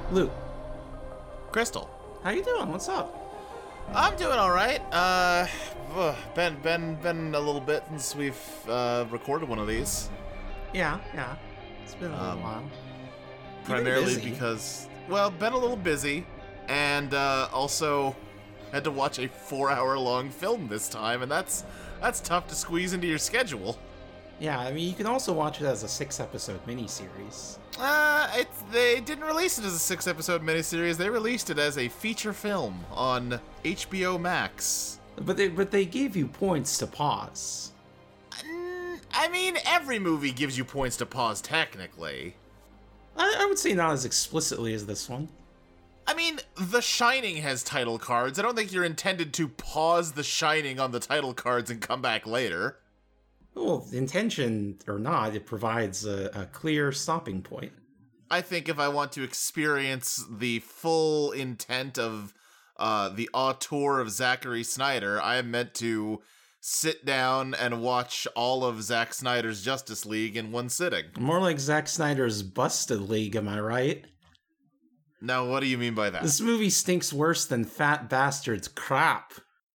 Luke, Crystal. how you doing? What's up? I'm doing all right. Been a little bit since we've recorded one of these. Yeah. It's been a little while. Primarily busy. because, been a little busy, and also had to watch a 4-hour-long film this time, and that's tough to squeeze into your schedule. Yeah, I mean, you can also watch it as a 6-episode miniseries. They didn't release it as a 6-episode miniseries. They released it as a feature film on HBO Max. But they gave you points to pause. I mean, every movie gives you points to pause, technically. I would say not as explicitly as this one. I mean, The Shining has title cards. I don't think you're intended to pause The Shining on the title cards and come back later. Well, intention or not, it provides a clear stopping point. I think if I want to experience the full intent of the auteur of Zachary Snyder, I am meant to sit down and watch all of Zack Snyder's Justice League in one sitting. More like Zack Snyder's Busted League, am I right? Now, what do you mean by that? This movie stinks worse than Fat Bastard's crap.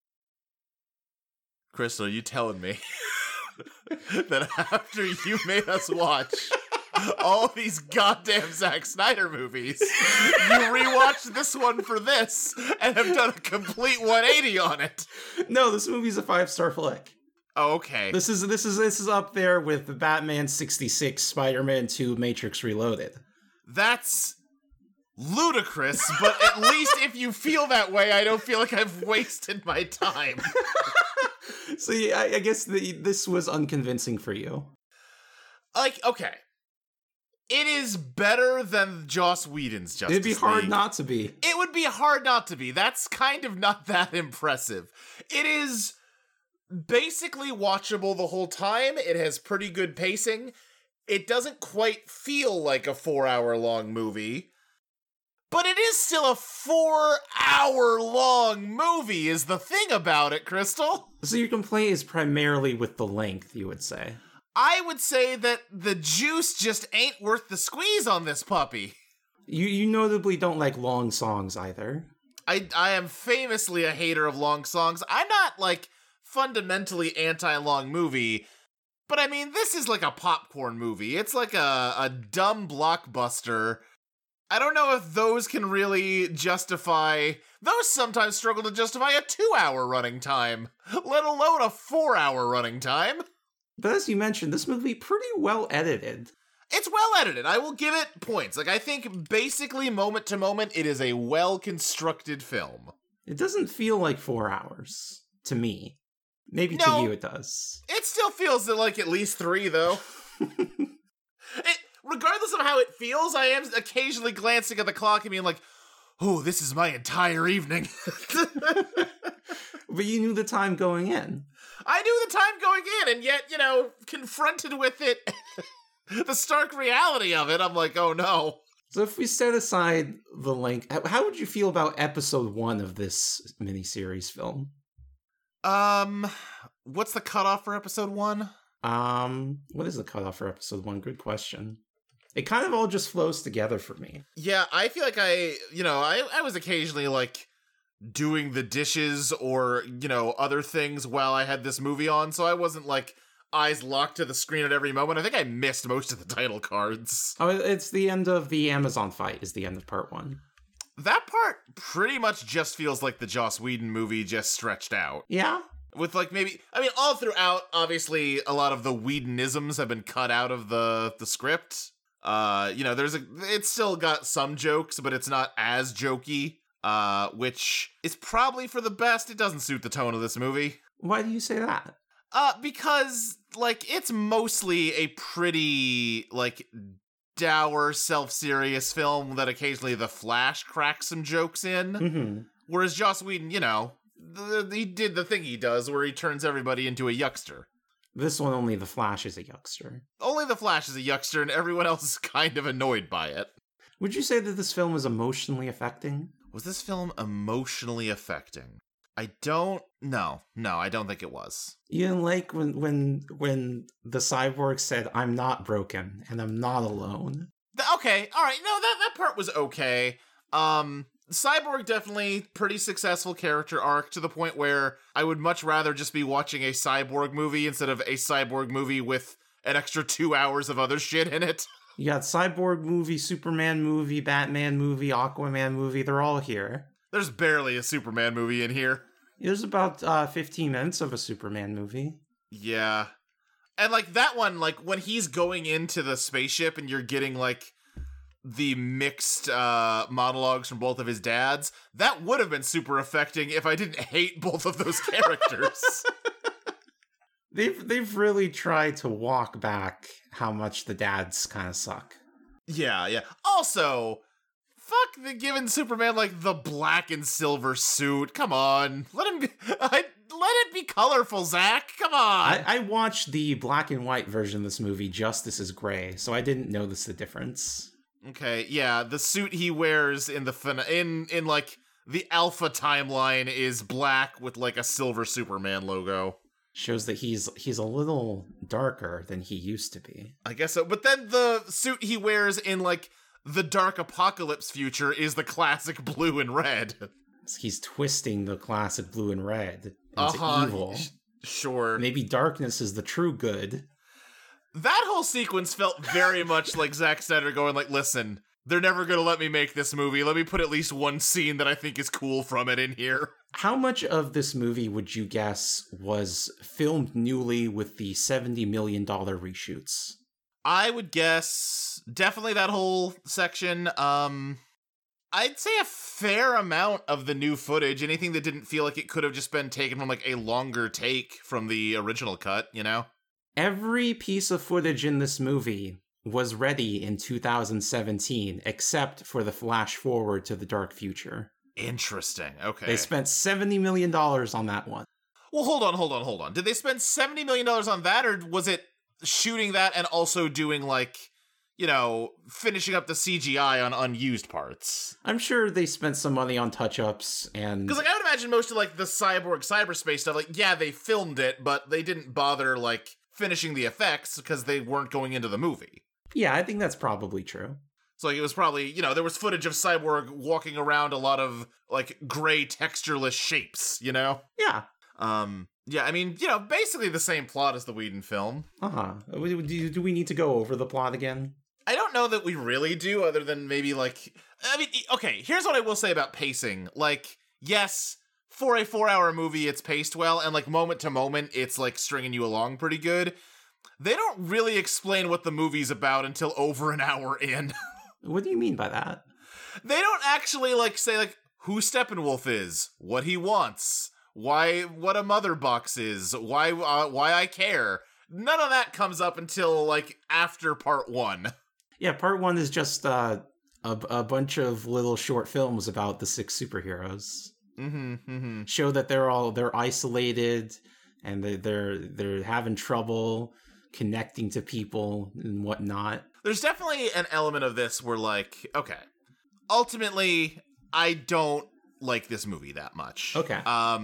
Crystal, you telling me that after you made us watch all these goddamn Zack Snyder movies, you rewatched this one for this and have done a complete 180 on it? No, this movie's a 5-star flick. Oh, okay. This is up there with the Batman 66, Spider-Man 2, Matrix Reloaded. That's ludicrous, but at least if you feel that way, I don't feel like I've wasted my time. So yeah, I guess this was unconvincing for you. Like, okay. It is better than Joss Whedon's Justice It'd be hard League. not to be. It would be hard not to be. That's kind of not that impressive. It is basically watchable the whole time. It has pretty good pacing. It doesn't quite feel like a 4-hour-long movie. But it is still a 4-hour-long movie is the thing about it, Crystal. So your complaint is primarily with the length, you would say. I would say that the juice just ain't worth the squeeze on this puppy. You notably don't like long songs either. I am famously a hater of long songs. I'm not, fundamentally anti-long movie, but I mean, this is like a popcorn movie. It's like a dumb blockbuster. I don't know if those can really justify... Those sometimes struggle to justify a 2-hour running time, let alone a 4-hour running time. But as you mentioned, this movie pretty well edited. It's well edited. I will give it points. I think basically moment to moment, it is a well-constructed film. It doesn't feel like 4 hours, to me. Maybe No. to you it does. It still feels like at least 3, though. Regardless of how it feels, I am occasionally glancing at the clock and being like, oh, this is my entire evening. But you knew the time going in. I knew the time going in, and yet, confronted with it, the stark reality of it, I'm like, oh no. So if we set aside the length, how would you feel about episode 1 of this miniseries film? What's the cutoff for episode 1? What is the cutoff for episode 1? Good question. It kind of all just flows together for me. Yeah, I feel like I was occasionally, doing the dishes or, other things while I had this movie on, so I wasn't, eyes locked to the screen at every moment. I think I missed most of the title cards. Oh, it's the end of the Amazon fight is the end of part 1. That part pretty much just feels like the Joss Whedon movie just stretched out. Yeah? With all throughout, obviously, a lot of the Whedonisms have been cut out of the script. It's still got some jokes, but it's not as jokey, which is probably for the best. It doesn't suit the tone of this movie. Why do you say that? Because, it's mostly a pretty, dour, self-serious film that occasionally The Flash cracks some jokes in. Mm-hmm. Whereas Joss Whedon, he did the thing he does where he turns everybody into a yuckster. This one, only the Flash is a yuckster. Only the Flash is a yuckster and everyone else is kind of annoyed by it. Would you say that this film was emotionally affecting? Was this film emotionally affecting? I don't know. No, I don't think it was. You didn't like when the cyborg said, "I'm not broken and I'm not alone." Okay, all right. No, that part was okay. Cyborg definitely pretty successful character arc to the point where I would much rather just be watching a Cyborg movie instead of a Cyborg movie with an extra 2 hours of other shit in it. You got Cyborg movie, Superman movie, Batman movie, Aquaman movie. They're all here. There's barely a Superman movie in here. There's about 15 minutes of a Superman movie. Yeah. And, like, that one, like, when he's going into the spaceship and you're getting, like, the mixed monologues from both of his dads, that would have been super affecting if I didn't hate both of those characters. They've really tried to walk back how much the dads kind of suck. Yeah. Also, fuck the giving Superman, like, the black and silver suit. Come on. Let it be colorful, Zach. Come on. I watched the black and white version of this movie, Justice is Gray, so I didn't notice the difference. Okay, yeah, the suit he wears in the in like the Alpha timeline is black with like a silver Superman logo. Shows that he's a little darker than he used to be. I guess so. But then the suit he wears in like the Dark Apocalypse future is the classic blue and red. He's twisting the classic blue and red into evil. Sure. Maybe darkness is the true good. That whole sequence felt very much like Zack Snyder going like, listen, they're never going to let me make this movie. Let me put at least one scene that I think is cool from it in here. How much of this movie would you guess was filmed newly with the $70 million reshoots? I would guess definitely that whole section. I'd say a fair amount of the new footage, anything that didn't feel like it could have just been taken from like a longer take from the original cut, you know? Every piece of footage in this movie was ready in 2017, except for the flash forward to the dark future. Interesting. Okay. They spent $70 million on that one. Well, hold on. Did they spend $70 million on that, or was it shooting that and also doing, like, you know, finishing up the CGI on unused parts? I'm sure they spent some money on touch-ups and... Because, like, I would imagine most of, like, the Cyborg cyberspace stuff, like, yeah, they filmed it, but they didn't bother, like, finishing the effects because they weren't going into the movie. Yeah, I think that's probably true. So, like, it was probably, you know, there was footage of Cyborg walking around a lot of, like, gray textureless shapes, you know? Yeah. Yeah, I mean, you know, basically the same plot as the Whedon film. Uh-huh. Do we need to go over the plot again? I don't know that we really do, other than maybe, like... I mean, okay, here's what I will say about pacing. Like, yes, for a 4-hour movie, it's paced well, and, like, moment to moment, it's, like, stringing you along pretty good. They don't really explain what the movie's about until over an hour in. What do you mean by that? They don't actually, like, say, like, who Steppenwolf is, what he wants, what a mother box is, why I care. None of that comes up until, like, after part 1. Yeah, part 1 is just a bunch of little short films about the 6 superheroes. Show that they're isolated and they're having trouble connecting to people and whatnot. There's definitely an element of this where, like, okay, ultimately, I don't like this movie that much. Okay.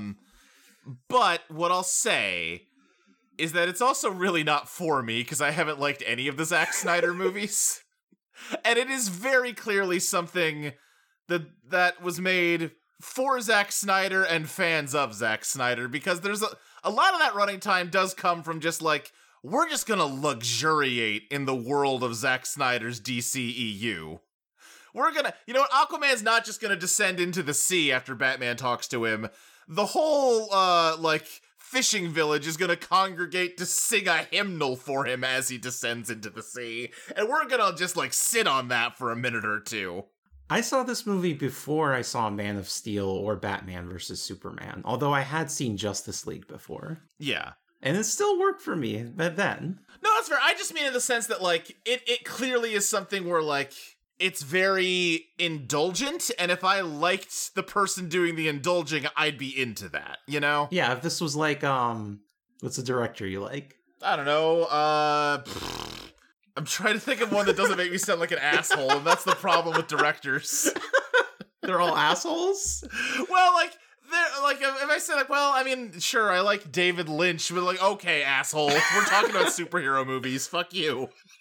But what I'll say is that it's also really not for me, because I haven't liked any of the Zack Snyder movies. And it is very clearly something that was made for Zack Snyder and fans of Zack Snyder, because there's a lot of that running time does come from just, like, we're just gonna luxuriate in the world of Zack Snyder's DCEU. We're gonna, you know what, Aquaman's not just gonna descend into the sea after Batman talks to him. The whole, like, fishing village is gonna congregate to sing a hymnal for him as he descends into the sea. And we're gonna just, like, sit on that for a minute or two. I saw this movie before I saw Man of Steel or Batman vs. Superman, although I had seen Justice League before. Yeah. And it still worked for me then. No, that's fair. I just mean in the sense that, like, it clearly is something where, like, it's very indulgent, and if I liked the person doing the indulging, I'd be into that, you know? Yeah, if this was like, what's the director you like? I don't know, I'm trying to think of one that doesn't make me sound like an asshole, and that's the problem with directors. They're all assholes? Well, like, they're, like, if I say, like, well, I mean, sure, I like David Lynch, but, like, okay, asshole, we're talking about superhero movies, fuck you.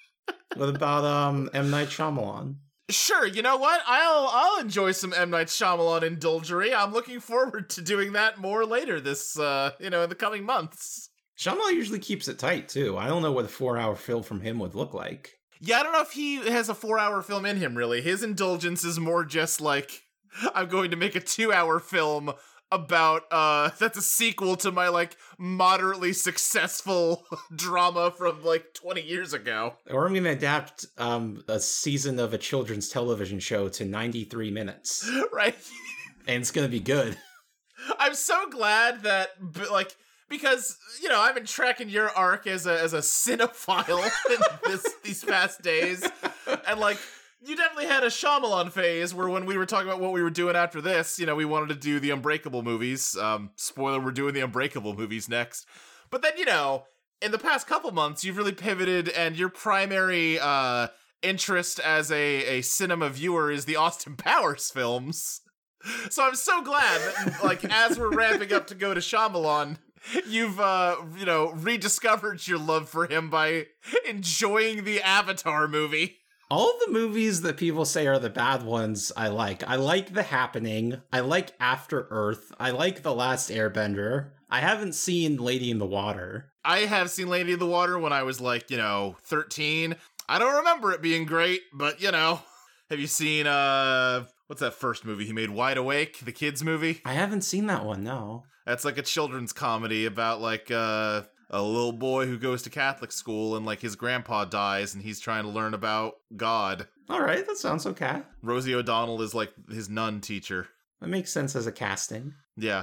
What about M. Night Shyamalan? Sure, you know what? I'll enjoy some M. Night Shyamalan indulgery. I'm looking forward to doing that more later this, in the coming months. Shyamalan usually keeps it tight, too. I don't know what a 4-hour film from him would look like. Yeah, I don't know if he has a 4-hour film in him, really. His indulgence is more just like, I'm going to make a 2-hour film about, that's a sequel to my, moderately successful drama from, 20 years ago. Or I'm going to adapt a season of a children's television show to 93 minutes. Right. And it's going to be good. I'm so glad that, because, I've been tracking your arc as a cinephile in these past days. And, you definitely had a Shyamalan phase where when we were talking about what we were doing after this, we wanted to do the Unbreakable movies. Spoiler, we're doing the Unbreakable movies next. But then, in the past couple months, you've really pivoted, and your primary interest as a cinema viewer is the Austin Powers films. So I'm so glad that, as we're ramping up to go to Shyamalan, you've, rediscovered your love for him by enjoying the Avatar movie. All the movies that people say are the bad ones, I like. I like The Happening. I like After Earth. I like The Last Airbender. I haven't seen Lady in the Water. I have seen Lady in the Water when I was 13. I don't remember it being great, but have you seen, what's that first movie he made, Wide Awake, the kids movie? I haven't seen that one, no. That's a children's comedy about a little boy who goes to Catholic school and his grandpa dies and he's trying to learn about God. All right, that sounds okay. Rosie O'Donnell is his nun teacher. That makes sense as a casting. Yeah,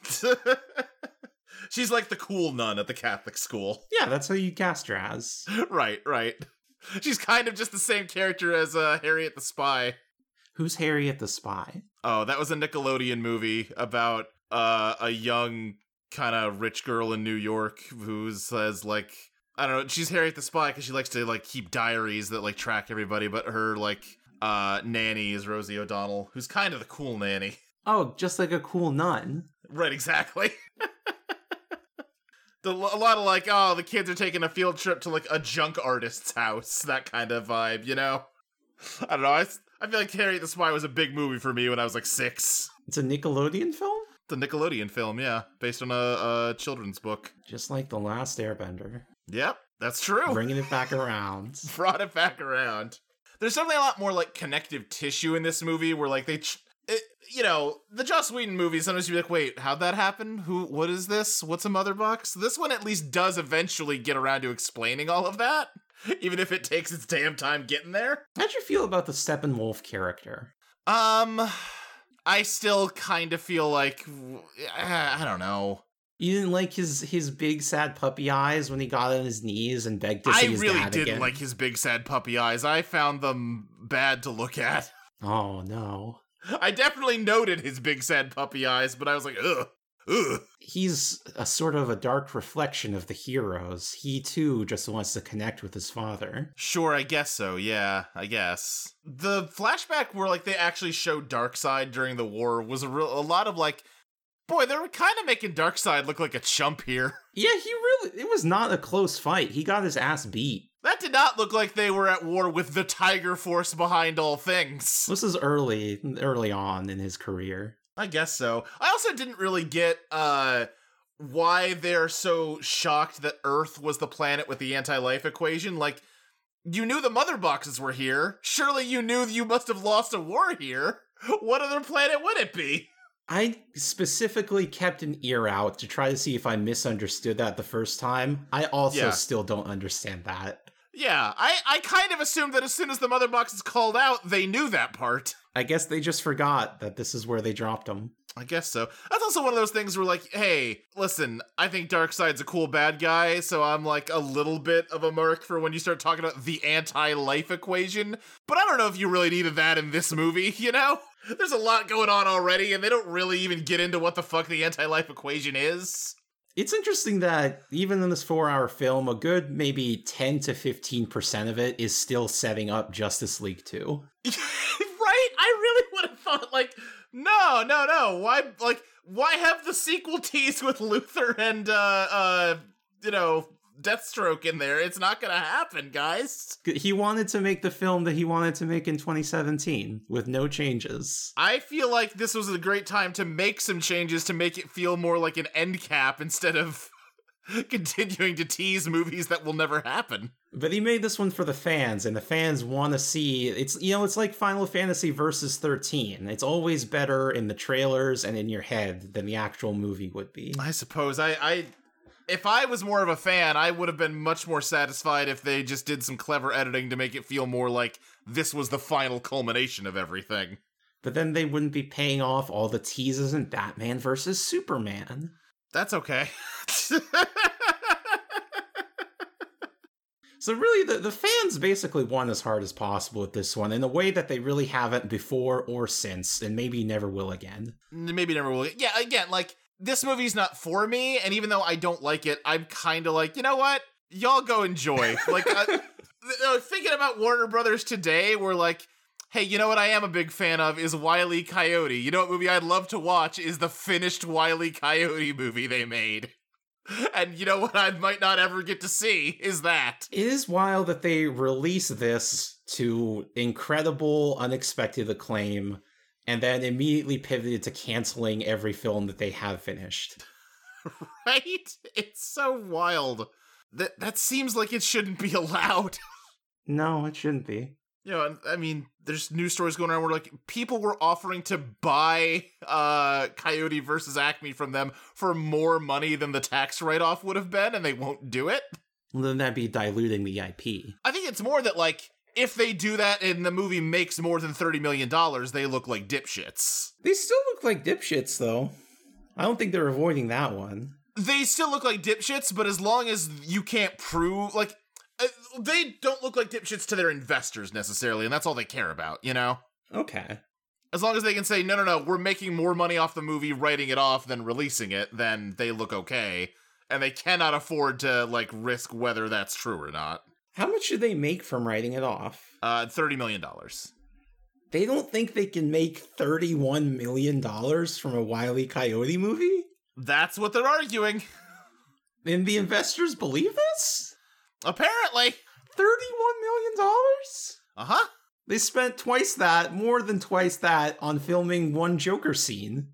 She's the cool nun at the Catholic school. Yeah, that's how you cast her as. Right. She's kind of just the same character as Harriet the Spy. Who's Harriet the Spy? Oh, that was a Nickelodeon movie about a young kind of rich girl in New York who says I don't know, she's Harriet the Spy because she likes to keep diaries that track everybody, but her nanny is Rosie O'Donnell, who's kind of the cool nanny. Oh, just like a cool nun. Right, exactly. A lot of the kids are taking a field trip to a junk artist's house, that kind of vibe, I don't know, I feel like Harriet the Spy was a big movie for me when I was 6. It's a Nickelodeon film? It's a Nickelodeon film, yeah, based on a children's book. Just like The Last Airbender. Yep, that's true. Bringing it back around. Brought it back around. There's definitely a lot more connective tissue in this movie where the Joss Whedon movies, sometimes you'd be wait, how'd that happen? What is this? What's a mother box? This one at least does eventually get around to explaining all of that, even if it takes its damn time getting there. How'd you feel about the Steppenwolf character? I still kind of feel I don't know. You didn't like his big sad puppy eyes when he got on his knees and begged to see his dad again? I really didn't like his big sad puppy eyes. I found them bad to look at. Oh, no. I definitely noted his big sad puppy eyes, but I was ugh. He's a sort of a dark reflection of the heroes. He, too, just wants to connect with his father. Sure, I guess so, yeah, I guess. The flashback where, they actually showed Darkseid during the war was a lot of, boy, they were kind of making Darkseid look like a chump here. Yeah, it was not a close fight. He got his ass beat. That did not look like they were at war with the Tiger Force behind all things. This is early on in his career. I guess so. I also didn't really get why they're so shocked that Earth was the planet with the anti-life equation. You knew the mother boxes were here. Surely you knew you must have lost a war here. What other planet would it be? I specifically kept an ear out to try to see if I misunderstood that the first time. I also still don't understand that. Yeah, I kind of assumed that as soon as the mother box is called out, they knew that part. I guess they just forgot that this is where they dropped them. I guess so. That's also one of those things where hey, listen, I think Darkseid's a cool bad guy, so I'm a little bit of a merc for when you start talking about the anti-life equation. But I don't know if you really needed that in this movie, There's a lot going on already, and they don't really even get into what the fuck the anti-life equation is. It's interesting that even in this 4-hour film, a good maybe 10 to 15% of it is still setting up Justice League 2. Right? I really would have thought, no. Why have the sequel tease with Luthor and, Deathstroke in there. It's not gonna happen, guys. He wanted to make the film that he wanted to make in 2017 with no changes. I feel like this was a great time to make some changes to make it feel more like an end cap instead of continuing to tease movies that will never happen. But he made this one for the fans, and the fans want to see, it's like Final Fantasy Versus 13. It's always better in the trailers and in your head than the actual movie would be. I suppose if I was more of a fan, I would have been much more satisfied if they just did some clever editing to make it feel more like this was the final culmination of everything. But then they wouldn't be paying off all the teases in Batman versus Superman. That's okay. So really, the fans basically won as hard as possible with this one in a way that they really haven't before or since, and maybe never will again. Maybe never will. Yeah, again, like, this movie's not for me, and even though I don't like it, I'm kind of like, you know what? Y'all go enjoy. Like, thinking about Warner Brothers today, we're like, hey, you know what I am a big fan of is Wile E. Coyote. You know what movie I'd love to watch is the finished Wile E. Coyote movie they made. And you know what I might not ever get to see is that. It is wild that they release this to incredible, unexpected acclaim, and then immediately pivoted to canceling every film that they have finished. Right? It's so wild. That seems like it shouldn't be allowed. No, it shouldn't be. You know, I mean, there's news stories going around where, like, people were offering to buy Coyote versus Acme from them for more money than the tax write-off would have been, and they won't do it. Well, then that'd be diluting the IP. I think it's more that, like, if they do that and the movie makes more than $30 million, they look like dipshits. They still look like dipshits, though. I don't think they're avoiding that one. They still look like dipshits, but as long as you can't prove, like, they don't look like dipshits to their investors necessarily, and that's all they care about, you know? Okay. As long as they can say, no, we're making more money off the movie writing it off than releasing it, then they look okay. And they cannot afford to, like, risk whether that's true or not. How much should they make from writing it off? $30 million. They don't think they can make $31 million from a Wile E. Coyote movie? That's what they're arguing. And the investors believe this? Apparently. $31 million? Uh-huh. They spent more than twice that, on filming one Joker scene.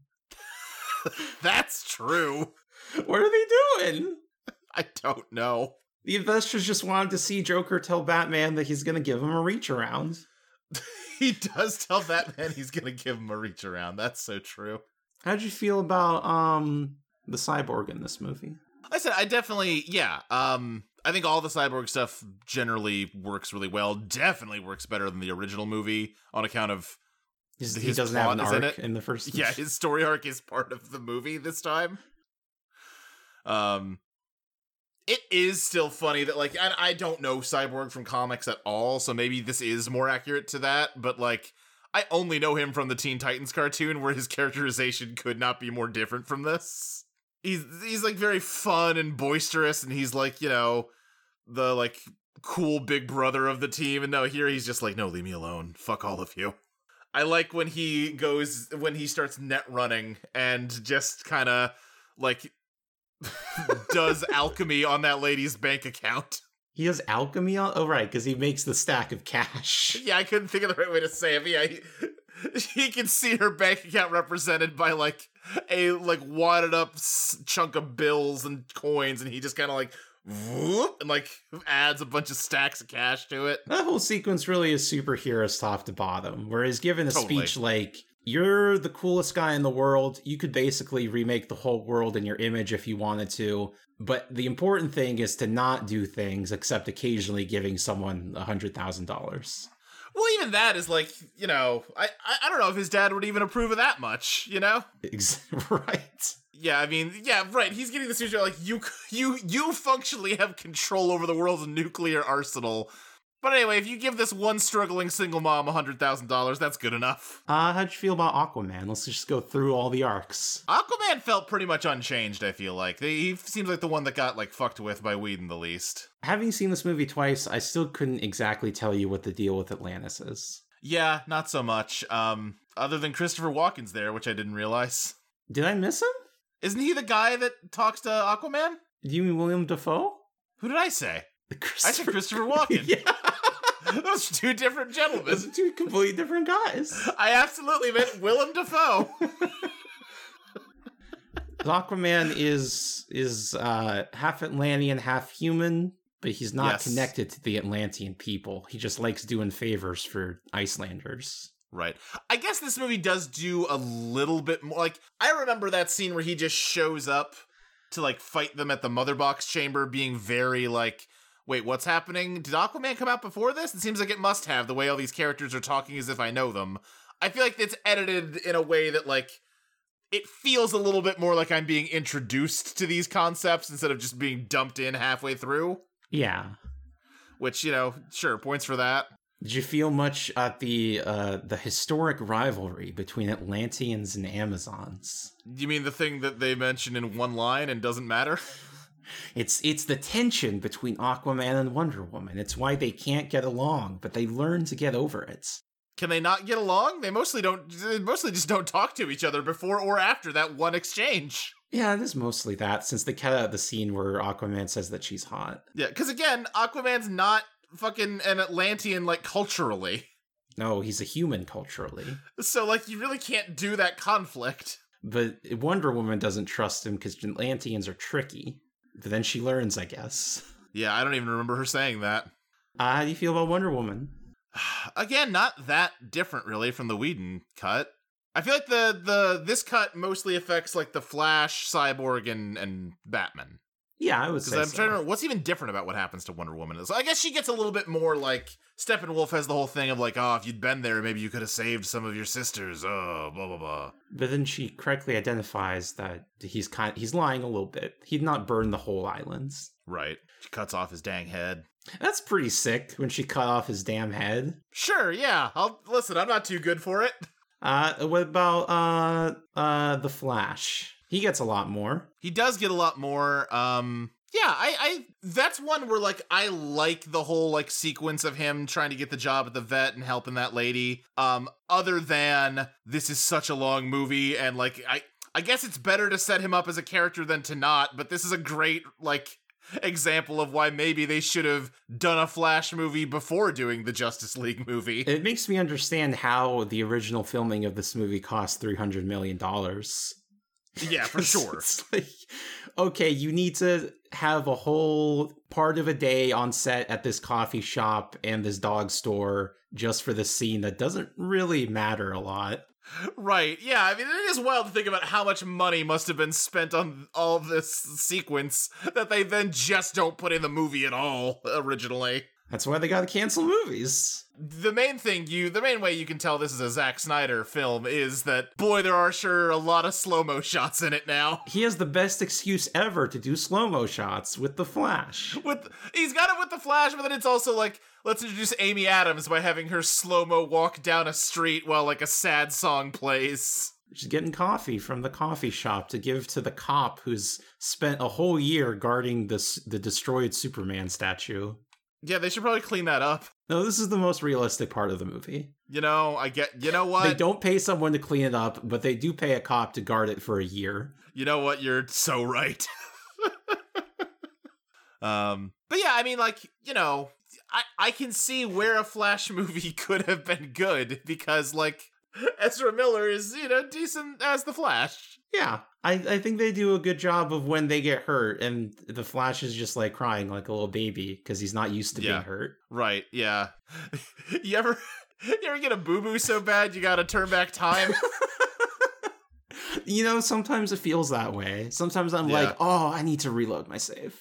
That's true. What are they doing? I don't know. The investors just wanted to see Joker tell Batman that he's going to give him a reach around. He does tell Batman he's going to give him a reach around. That's so true. How'd you feel about the Cyborg in this movie? I said, I definitely, yeah. I think all the Cyborg stuff generally works really well. Definitely works better than the original movie on account of he doesn't have an arc in the first. Yeah, his story arc is part of the movie this time. It is still funny that, like, I don't know Cyborg from comics at all, so maybe this is more accurate to that, but, like, I only know him from the Teen Titans cartoon where his characterization could not be more different from this. He's like very fun and boisterous, and he's like, you know, the like cool big brother of the team. And no, here he's just like, no, leave me alone. Fuck all of you. I like when he starts net running and just kind of like does alchemy on that lady's bank account. He does alchemy on? Oh, right, because he makes the stack of cash. Yeah, I couldn't think of the right way to say it, but yeah, he can see her bank account represented by like a like wadded up chunk of bills and coins, and he just kind of like whoop, and like adds a bunch of stacks of cash to it. That whole sequence really is superheroes top to bottom, where he's given a speech like, you're the coolest guy in the world. You could basically remake the whole world in your image if you wanted to. But the important thing is to not do things except occasionally giving someone $100,000. Well, even that is like, you know, I don't know if his dad would even approve of that much, you know? Right. Yeah, I mean, yeah, right. He's getting this news like, you functionally have control over the world's nuclear arsenal. But anyway, if you give this one struggling single mom $100,000, that's good enough. How'd you feel about Aquaman? Let's just go through all the arcs. Aquaman felt pretty much unchanged, I feel like. He seems like the one that got, like, fucked with by Whedon the least. Having seen this movie twice, I still couldn't exactly tell you what the deal with Atlantis is. Yeah, not so much. Other than Christopher Walken's there, which I didn't realize. Did I miss him? Isn't he the guy that talks to Aquaman? Do you mean William Dafoe? Who did I say? I said Christopher Walken. Yeah. Those are two different gentlemen. Those are two completely different guys. I absolutely meant Willem Dafoe. Aquaman is half Atlantean, half human, but he's not connected to the Atlantean people. He just likes doing favors for Icelanders. Right. I guess this movie does do a little bit more. Like, I remember that scene where he just shows up to, like, fight them at the Mother Box chamber being very, like, wait, what's happening? Did Aquaman come out before this? It seems like it must have, the way all these characters are talking as if I know them. I feel like it's edited in a way that, like, it feels a little bit more like I'm being introduced to these concepts instead of just being dumped in halfway through. Yeah. Which, you know, sure, points for that. Did you feel much at the historic rivalry between Atlanteans and Amazons? You mean the thing that they mention in one line and doesn't matter? It's the tension between Aquaman and Wonder Woman. It's why they can't get along, but they learn to get over it. Can they not get along? They mostly just don't talk to each other before or after that one exchange. Yeah, it is mostly that, since they cut out the scene where Aquaman says that she's hot. Yeah, because again, Aquaman's not fucking an Atlantean, like, culturally. No, he's a human culturally. So, like, you really can't do that conflict. But Wonder Woman doesn't trust him because Atlanteans are tricky. But then she learns, I guess. Yeah, I don't even remember her saying that. How do you feel about Wonder Woman? Again, not that different, really, from the Whedon cut. I feel like this cut mostly affects, like, the Flash, Cyborg, and Batman. Yeah, I would say so. Because I'm trying to remember, what's even different about what happens to Wonder Woman? So I guess she gets a little bit more, like, Steppenwolf has the whole thing of, like, oh, if you'd been there, maybe you could have saved some of your sisters, oh, blah, blah, blah. But then she correctly identifies that he's lying a little bit. He'd not burn the whole islands. Right. She cuts off his dang head. That's pretty sick, when she cut off his damn head. Sure, yeah. Listen, I'm not too good for it. What about, the Flash? He gets a lot more. He does get a lot more. Yeah, I that's one where, like, I like the whole, like, sequence of him trying to get the job at the vet and helping that lady. Other than this is such a long movie, and, like, I guess it's better to set him up as a character than to not, but this is a great, like, example of why maybe they should have done a Flash movie before doing the Justice League movie. It makes me understand how the original filming of this movie cost $300 million. Yeah, for sure. It's like, okay, you need to have a whole part of a day on set at this coffee shop and this dog store just for the scene that doesn't really matter a lot. Right, yeah, I mean, it is wild to think about how much money must have been spent on all of this sequence that they then just don't put in the movie at all, originally. That's why they gotta cancel movies. The main way you can tell this is a Zack Snyder film is that, boy, there are sure a lot of slow-mo shots in it now. He has the best excuse ever to do slow-mo shots with The Flash. He's got it with The Flash, but then it's also like, let's introduce Amy Adams by having her slow-mo walk down a street while, like, a sad song plays. She's getting coffee from the coffee shop to give to the cop who's spent a whole year guarding the destroyed Superman statue. Yeah, they should probably clean that up. No, this is the most realistic part of the movie. You know what? They don't pay someone to clean it up, but they do pay a cop to guard it for a year. You know what? You're so right. But yeah, I mean, like, you know, I can see where a Flash movie could have been good because, like, Ezra Miller is, you know, decent as the Flash. Yeah, I think they do a good job of when they get hurt, and the Flash is just, like, crying like a little baby because he's not used to being hurt. Right, yeah. You ever get a boo-boo so bad you gotta turn back time? You know, sometimes it feels that way. Sometimes I'm like, oh, I need to reload my save.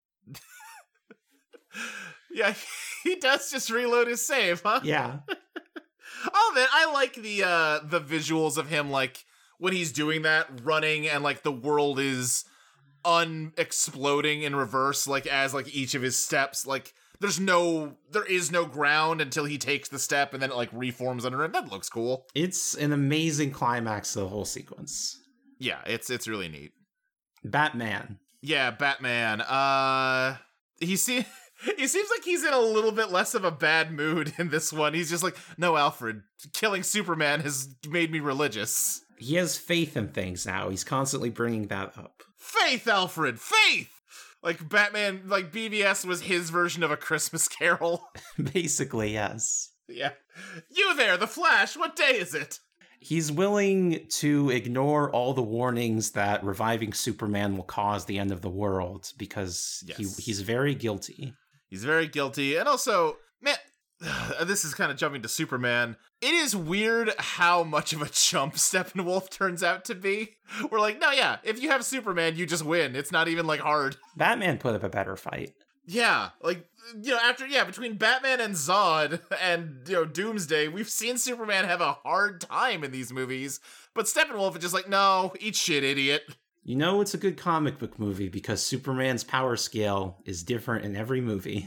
Yeah, he does just reload his save, huh? Yeah. Oh, man, I like the visuals of him, like, when he's doing that, running, and, like, the world is unexploding in reverse, like, as, like, each of his steps, like, there is no ground until he takes the step, and then it, like, reforms under it. That looks cool. It's an amazing climax to the whole sequence. Yeah, it's really neat. Batman. Yeah, Batman. He seems like he's in a little bit less of a bad mood in this one. He's just like, no, Alfred, killing Superman has made me religious. He has faith in things now. He's constantly bringing that up. Faith, Alfred, faith! Like Batman, like BVS was his version of A Christmas Carol. Basically, yes. Yeah. You there, the Flash, what day is it? He's willing to ignore all the warnings that reviving Superman will cause the end of the world because he's very guilty. He's very guilty. And also, man, this is kind of jumping to Superman. It is weird how much of a chump Steppenwolf turns out to be. We're like, no, yeah, if you have Superman, you just win. It's not even, like, hard. Batman put up a better fight. Yeah, like, between Batman and Zod and, Doomsday, we've seen Superman have a hard time in these movies. But Steppenwolf is just like, no, eat shit, idiot. You know it's a good comic book movie because Superman's power scale is different in every movie.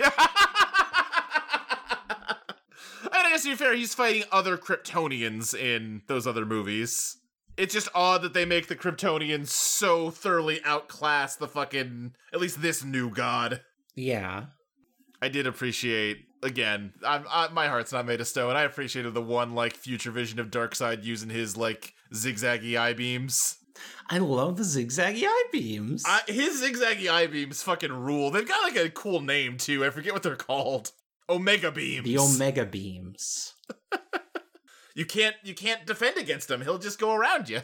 I guess to be fair, he's fighting other Kryptonians in those other movies. It's just odd that they make the Kryptonians so thoroughly outclass the fucking, at least this new god. Yeah. I did appreciate, again, my heart's not made of stone. I appreciated the one, like, future vision of Darkseid using his, like, zigzaggy eye beams. I love the zigzaggy eye beams. His zigzaggy eye beams fucking rule. They've got, like, a cool name, too. I forget what they're called. Omega beams. The Omega beams. You can't defend against him. He'll just go around you.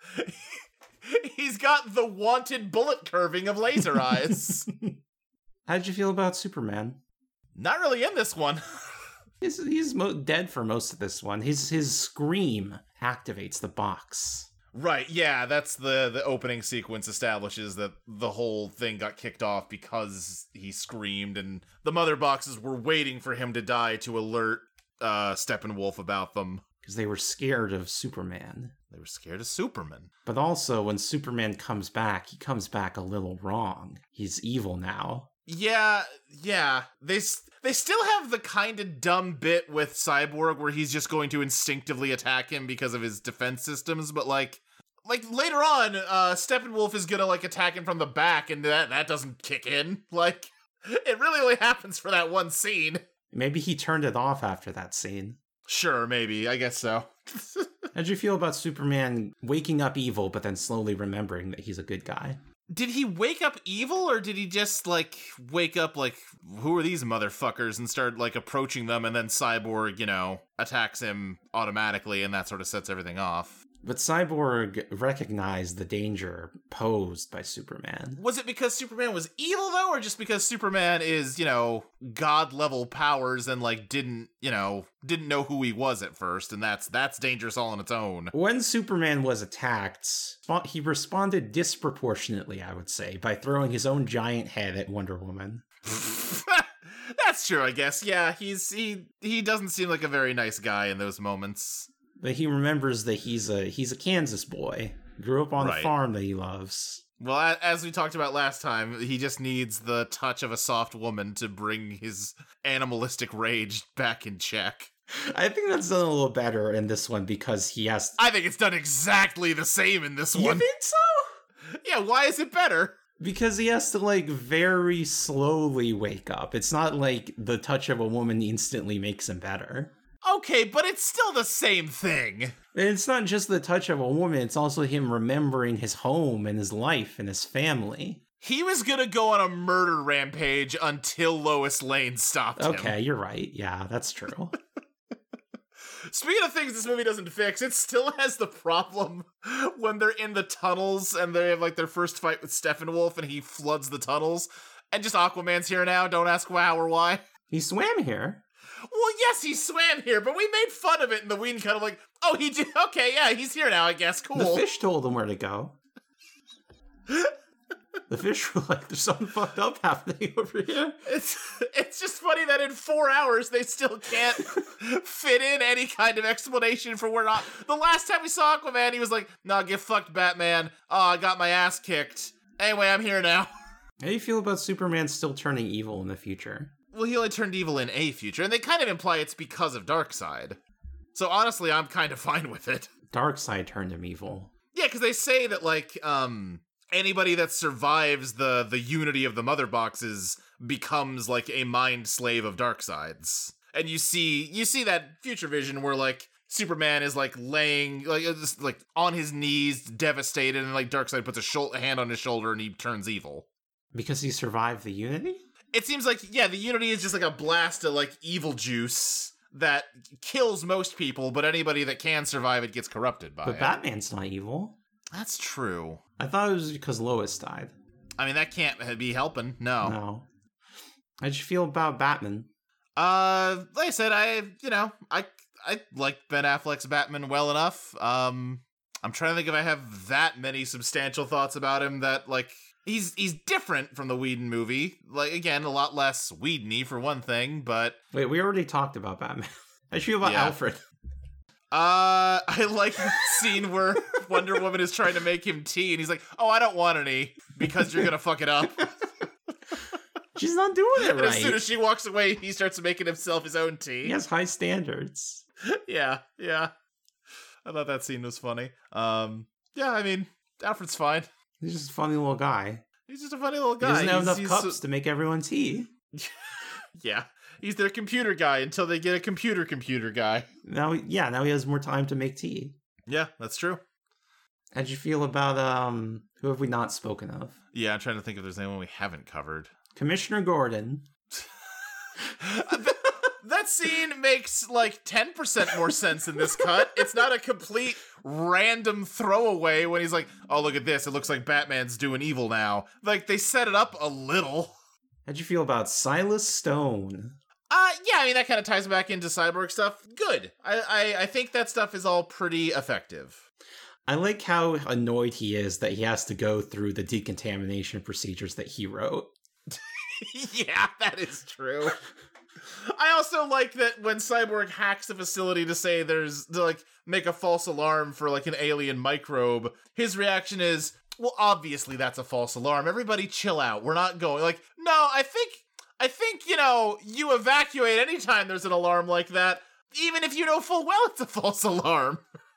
He's got the wanted bullet curving of laser eyes. How'd you feel about Superman? Not really in this one. He's dead for most of this one. His scream activates the box. Right, yeah, that's the opening sequence establishes that the whole thing got kicked off because he screamed, and the mother boxes were waiting for him to die to alert Steppenwolf about them. Because they were scared of Superman. They were scared of Superman. But also, when Superman comes back, he comes back a little wrong. He's evil now. Yeah. They still have the kind of dumb bit with Cyborg where he's just going to instinctively attack him because of his defense systems, but like later on, Steppenwolf is gonna like attack him from the back, and that doesn't kick in. Like, it really only happens for that one scene. Maybe he turned it off after that scene. Sure, maybe. I guess so. How'd you feel about Superman waking up evil, but then slowly remembering that he's a good guy? Did he wake up evil, or did he just, like, wake up, like, who are these motherfuckers, and start, like, approaching them, and then Cyborg, attacks him automatically, and that sort of sets everything off? But Cyborg recognized the danger posed by Superman. Was it because Superman was evil, though, or just because Superman is, god-level powers and, like, didn't know who he was at first, and that's dangerous all on its own? When Superman was attacked, he responded disproportionately, I would say, by throwing his own giant head at Wonder Woman. That's true, I guess. Yeah, he doesn't seem like a very nice guy in those moments. But he remembers that he's a Kansas boy. Grew up on the farm that he loves. Well, as we talked about last time, he just needs the touch of a soft woman to bring his animalistic rage back in check. I think that's done a little better in this one because he has... I think it's done exactly the same in this one. You think so? Yeah, why is it better? Because he has to, like, very slowly wake up. It's not like the touch of a woman instantly makes him better. Okay, but it's still the same thing. And it's not just the touch of a woman, it's also him remembering his home and his life and his family. He was gonna go on a murder rampage until Lois Lane stopped him. Okay, you're right. Yeah, that's true. Speaking of things this movie doesn't fix, it still has the problem when they're in the tunnels and they have, like, their first fight with Steppenwolf and he floods the tunnels. And just Aquaman's here now, don't ask how or why. He swam here. Well, yes, he swam here, but we made fun of it in the Whedon cut of like, oh, he did, okay, yeah, he's here now, I guess, cool. The fish told him where to go. The fish were like, there's something fucked up happening over here. It's just funny that in 4 hours they still can't fit in any kind of explanation for where not. The last time we saw Aquaman, he was like, nah, get fucked, Batman. Oh, I got my ass kicked. Anyway, I'm here now. How do you feel about Superman still turning evil in the future? Well, he only turned evil in a future, and they kind of imply it's because of Darkseid. So honestly, I'm kind of fine with it. Darkseid turned him evil. Yeah, because they say that, like, anybody that survives the unity of the mother boxes becomes, like, a mind slave of Darkseid's. And you see that future vision where, like, Superman is, like, laying, like, just, like, on his knees, devastated, and, like, Darkseid puts a hand on his shoulder and he turns evil. Because he survived the Unity? It seems like, yeah, the Unity is just like a blast of like evil juice that kills most people, but anybody that can survive it gets corrupted by it. But Batman's not evil. That's true. I thought it was because Lois died. I mean, that can't be helping. No. How'd you feel about Batman? Like I said, I like Ben Affleck's Batman well enough. I'm trying to think if I have that many substantial thoughts about him that, like, he's different from the Whedon movie. Like, again, a lot less Whedon-y for one thing, but... Wait, we already talked about Batman. How'd you feel about Alfred? I like the scene where Wonder Woman is trying to make him tea, and he's like, "Oh, I don't want any, because you're gonna fuck it up." She's not doing it right. And as soon as she walks away, he starts making himself his own tea. He has high standards. Yeah. I thought that scene was funny. Yeah, I mean, Alfred's fine. He's just a funny little guy. He's just a funny little guy. He doesn't have enough cups to make everyone tea. Yeah. He's their computer guy until they get a computer guy. Now he has more time to make tea. Yeah, that's true. How'd you feel about, who have we not spoken of? Yeah, I'm trying to think if there's anyone we haven't covered. Commissioner Gordon. That scene makes like 10% more sense in this cut. It's not a complete random throwaway when he's like, "Oh, look at this. It looks like Batman's doing evil now." Like, they set it up a little. How'd you feel about Silas Stone? Yeah, I mean, that kind of ties back into Cyborg stuff. Good. I think that stuff is all pretty effective. I like how annoyed he is that he has to go through the decontamination procedures that he wrote. Yeah, that is true. I also like that when Cyborg hacks the facility to make a false alarm for like an alien microbe, his reaction is, "Well, obviously that's a false alarm. Everybody chill out. We're not going." Like, no, I think, you evacuate anytime there's an alarm like that, even if you know full well it's a false alarm.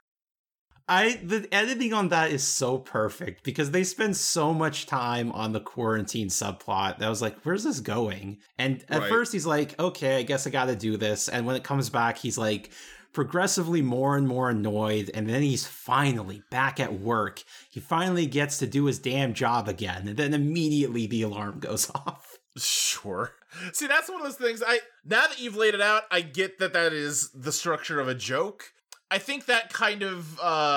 The editing on that is so perfect because they spend so much time on the quarantine subplot that I was like, where's this going? And at first he's like, okay, I guess I gotta do this. And when it comes back, he's like progressively more and more annoyed. And then he's finally back at work. He finally gets to do his damn job again. And then immediately the alarm goes off. Sure. See, that's one of those things now that you've laid it out, I get that is the structure of a joke. I think that kind of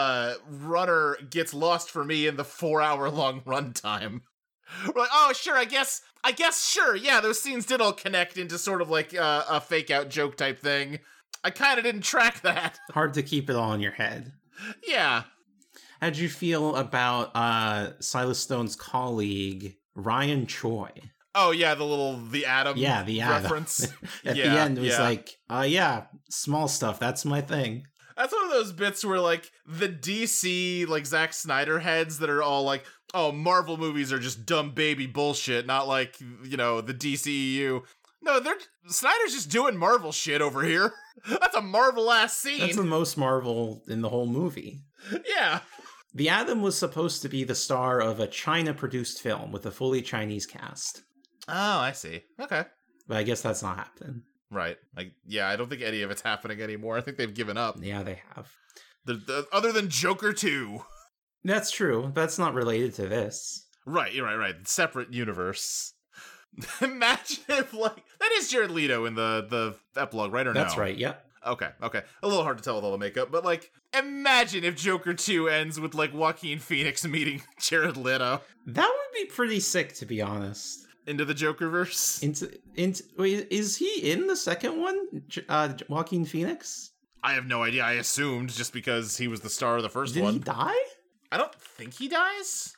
runner gets lost for me in the 4-hour-long runtime. We're like, oh, sure, I guess, sure, yeah, those scenes did all connect into sort of like a fake-out joke type thing. I kind of didn't track that. Hard to keep it all in your head. Yeah. How'd you feel about Silas Stone's colleague, Ryan Choi? Oh, yeah, the Atom reference. At the end, it was like, small stuff, that's my thing. That's one of those bits where, like, the DC, like, Zack Snyder heads that are all like, oh, Marvel movies are just dumb baby bullshit, not like, the DCEU. No, Snyder's just doing Marvel shit over here. That's a Marvel-ass scene. That's the most Marvel in the whole movie. Yeah. The Atom was supposed to be the star of a China-produced film with a fully Chinese cast. Oh, I see. Okay. But I guess that's not happening. Right. I don't think any of it's happening anymore. I think they've given up. Yeah, they have. Other than Joker 2. That's true. That's not related to this. Right. Separate universe. Imagine if, that is Jared Leto in the epilogue, right, or no? That's right, yep. Okay. A little hard to tell with all the makeup, but, imagine if Joker 2 ends with, Joaquin Phoenix meeting Jared Leto. That would be pretty sick, to be honest. Into the Jokerverse? Wait, is he in the second one? Joaquin Phoenix? I have no idea. I assumed just because he was the star of the first one. Did he die? I don't think he dies.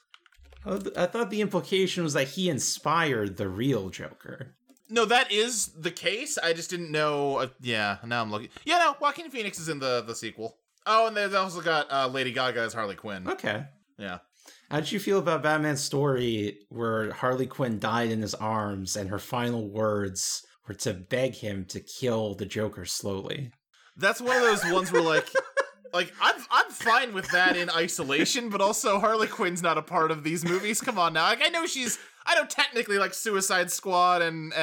I thought the implication was that he inspired the real Joker. No, that is the case. I just didn't know. Now I'm looking. Yeah, no, Joaquin Phoenix is in the sequel. Oh, and they've also got Lady Gaga as Harley Quinn. Okay. Yeah. How'd you feel about Batman's story where Harley Quinn died in his arms and her final words were to beg him to kill the Joker slowly? That's one of those ones where I'm fine with that in isolation, but also Harley Quinn's not a part of these movies. Come on now. I know technically Suicide Squad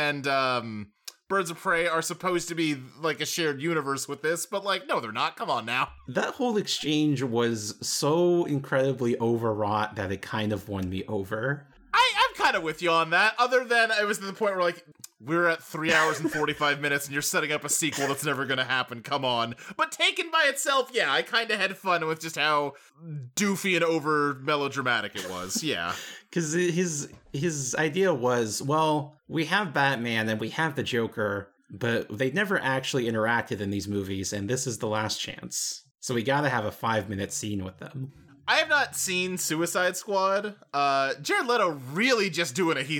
and Birds of Prey are supposed to be a shared universe with this, but no, they're not. Come on now. That whole exchange was so incredibly overwrought that it kind of won me over. I'm kind kind of with you on that, other than it was to the point where, like, we're at 3 hours and 45 minutes and you're setting up a sequel that's never going to happen. Come on. But taken by itself, yeah, I kind of had fun with just how doofy and over melodramatic it was. Yeah. Because his idea was, well, we have Batman and we have the Joker, but they never actually interacted in these movies, and this is the last chance. So we gotta have a 5-minute scene with them. I have not seen Suicide Squad. Jared Leto really just doing a Heath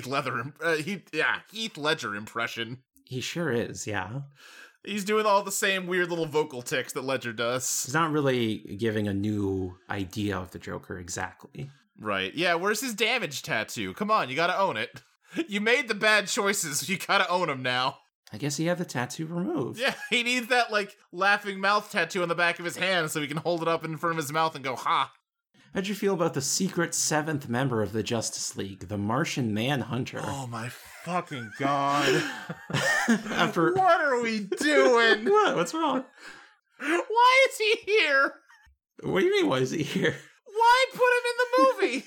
Ledger impression. He sure is, yeah. He's doing all the same weird little vocal tics that Ledger does. He's not really giving a new idea of the Joker exactly. Right. Yeah, where's his damage tattoo? Come on, you gotta own it. You made the bad choices, you gotta own them now. I guess he had the tattoo removed. Yeah, he needs that, like, laughing mouth tattoo on the back of his hand so he can hold it up in front of his mouth and go, ha. How'd you feel about the secret 7th member of the Justice League, the Martian Manhunter? Oh my fucking god. After... What are we doing? What? What's wrong? Why is he here? What do you mean, why is he here? Why put him in the movie?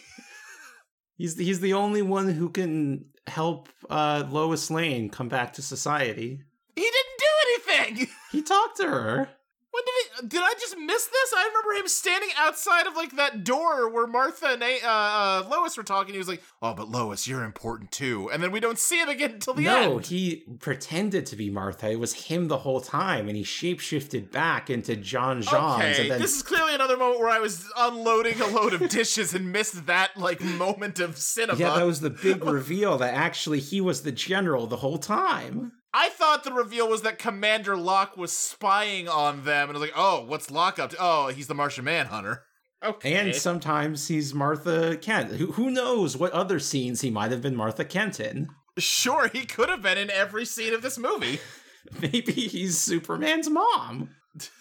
He's the only one who can help Lois Lane come back to society. He didn't do anything! He talked to her. When did I just miss this? I remember him standing outside of, like, that door where Martha and Lois were talking. He was like, oh, but Lois, you're important too. And then we don't see him again until the end. No, he pretended to be Martha. It was him the whole time, and he shapeshifted back into John Johns. Okay, and then... this is clearly another moment where I was unloading a load of dishes and missed that, like, moment of cinema. Yeah, that was the big reveal that actually he was the general the whole time. I thought the reveal was that Commander Locke was spying on them, and I was like, oh, what's Locke up to? Oh, he's the Martian Manhunter. Okay. And sometimes he's Martha Kent. Who knows what other scenes he might have been Martha Kent in? Sure, he could have been in every scene of this movie. Maybe he's Superman's mom.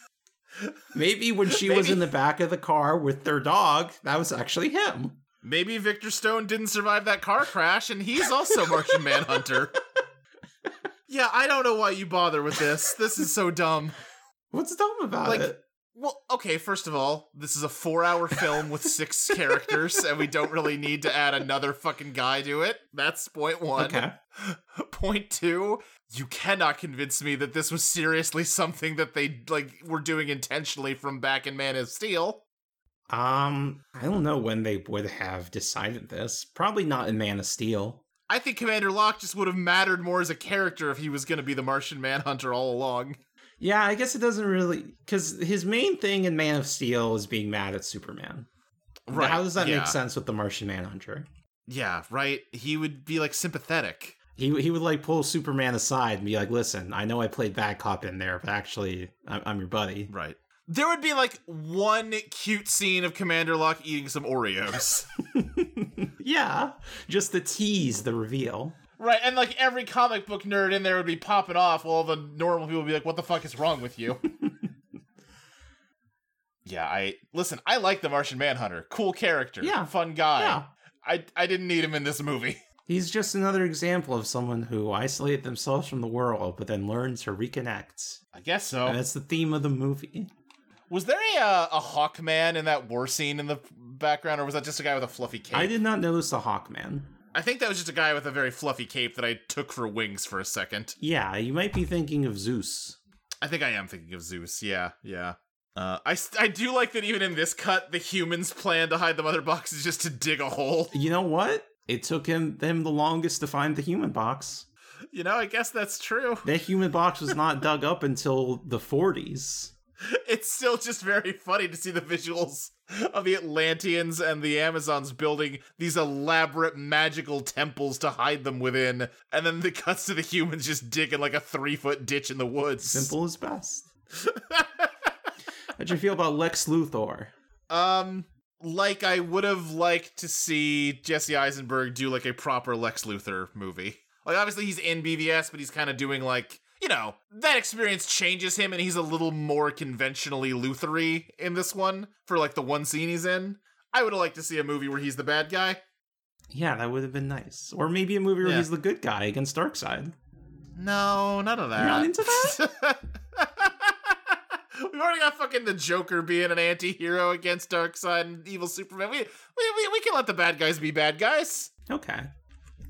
Maybe when she was in the back of the car with their dog, that was actually him. Maybe Victor Stone didn't survive that car crash, and he's also Martian Manhunter. Yeah, I don't know why you bother with this. This is so dumb. What's dumb about it? Well, okay, first of all, this is a 4-hour film with 6 characters, and we don't really need to add another fucking guy to it. That's point 1. Okay. Point 2, you cannot convince me that this was seriously something that they, like, were doing intentionally from back in Man of Steel. I don't know when they would have decided this. Probably not in Man of Steel. I think Commander Locke just would have mattered more as a character if he was going to be the Martian Manhunter all along. Yeah, I guess it doesn't really... Because his main thing in Man of Steel is being mad at Superman. Right. How does that make sense with the Martian Manhunter? Yeah, right? He would be, like, sympathetic. He would, like, pull Superman aside and be like, listen, I know I played bad cop in there, but actually, I'm your buddy. Right. There would be, like, one cute scene of Commander Locke eating some Oreos. Yeah, just to tease the reveal. Right, and, like, every comic book nerd in there would be popping off while the normal people would be like, what the fuck is wrong with you? Yeah, I like the Martian Manhunter. Cool character. Yeah. Fun guy. Yeah. I didn't need him in this movie. He's just another example of someone who isolated themselves from the world, but then learned to reconnect. I guess so. And that's the theme of the movie. Was there a Hawkman in that war scene in the background, or was that just a guy with a fluffy cape? I did not notice the Hawkman. I think that was just a guy with a very fluffy cape that I took for wings for a second. Yeah, you might be thinking of Zeus. I think I am thinking of Zeus, yeah. I do like that even in this cut, the humans' plan to hide the mother box is just to dig a hole. You know what? It took them the longest to find the human box. You know, I guess that's true. That human box was not dug up until the 40s. It's still just very funny to see the visuals of the Atlanteans and the Amazons building these elaborate magical temples to hide them within, and then the cuts to the humans just digging like a 3-foot ditch in the woods. Simple is best. How'd you feel about Lex Luthor? Like I would have liked to see Jesse Eisenberg do like a proper Lex Luthor movie. Like obviously he's in BVS, but he's kind of doing like, you know, that experience changes him and he's a little more conventionally Luthor-y in this one for like the one scene he's in. I would have liked to see a movie where he's the bad guy. Yeah, that would have been nice. Or maybe a movie where he's the good guy against Darkseid. No, none of that. You're not into that? We've already got fucking the Joker being an anti-hero against Darkseid and evil Superman. We can let the bad guys be bad guys. Okay.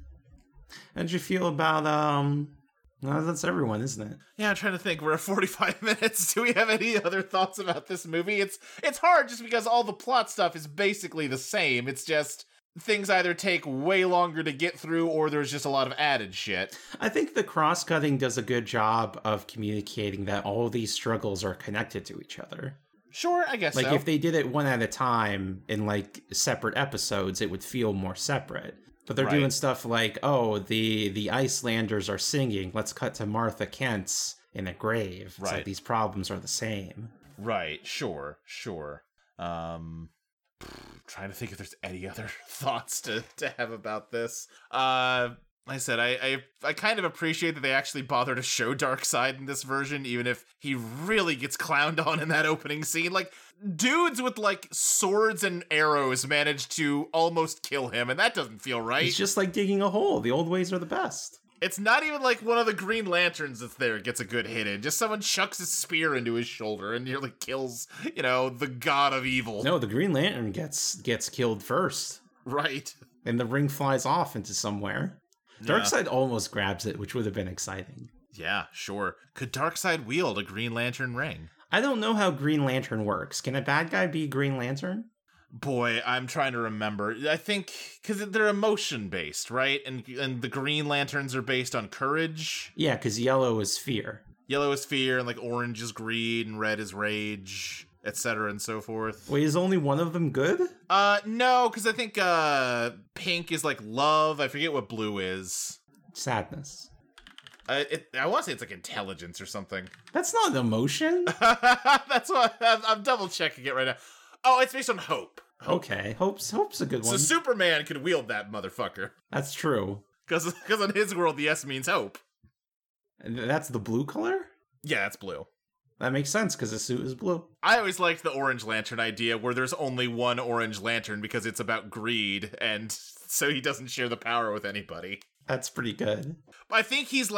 How'd you feel about well, that's everyone, isn't it? Yeah, I'm trying to think. We're at 45 minutes. Do we have any other thoughts about this movie? It's hard just because all the plot stuff is basically the same. It's just things either take way longer to get through or there's just a lot of added shit. I think the cross-cutting does a good job of communicating that all these struggles are connected to each other. Sure, I guess like, so. If they did it one at a time in, like, separate episodes, it would feel more separate. But they're doing stuff like, oh, the Icelanders are singing. Let's cut to Martha Kent's in a grave. It's like these problems are the same. Right, sure. Trying to think if there's any other thoughts to have about this. Like I said, I kind of appreciate that they actually bother to show Darkseid in this version, even if he really gets clowned on in that opening scene. Like, dudes with, like, swords and arrows manage to almost kill him, and that doesn't feel right. It's just like digging a hole. The old ways are the best. It's not even like one of the Green Lanterns that's there gets a good hit in. Just someone chucks a spear into his shoulder and nearly kills, the god of evil. No, the Green Lantern gets killed first. Right. And the ring flies off into somewhere. Darkseid almost grabs it, which would have been exciting. Yeah, sure. Could Darkseid wield a Green Lantern ring? I don't know how Green Lantern works. Can a bad guy be Green Lantern? Boy, I'm trying to remember. I think, because they're emotion-based, right? And the Green Lanterns are based on courage. Yeah, because yellow is fear. Yellow is fear, and, like, orange is greed, and red is rage, etc. and so forth. Wait, is only one of them good? No, because I think pink is like love. I forget what blue is. Sadness. I want to say it's like intelligence or something. That's not an emotion. That's what I'm double checking it right now. Oh, it's based on hope. Okay, hope's a good one. So Superman could wield that motherfucker. That's true. Because in his world, the S means hope. And that's the blue color? Yeah, that's blue. That makes sense, because the suit is blue. I always liked the Orange Lantern idea, where there's only one Orange Lantern because it's about greed, and so he doesn't share the power with anybody. That's pretty good. I think he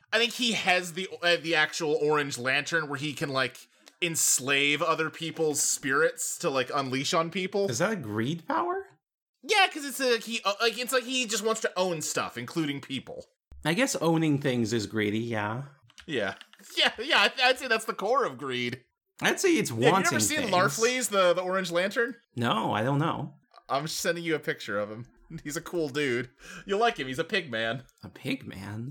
has the actual Orange Lantern where he can, like, enslave other people's spirits to, like, unleash on people. Is that a greed power? Yeah, because it's like he just wants to own stuff, including people. I guess owning things is greedy, yeah. Yeah. Yeah, I'd say that's the core of greed. I'd say it's wanting things. Have you ever seen Larfleeze, the Orange Lantern? No, I don't know. I'm sending you a picture of him. He's a cool dude. You'll like him. He's a pig man. A pig man?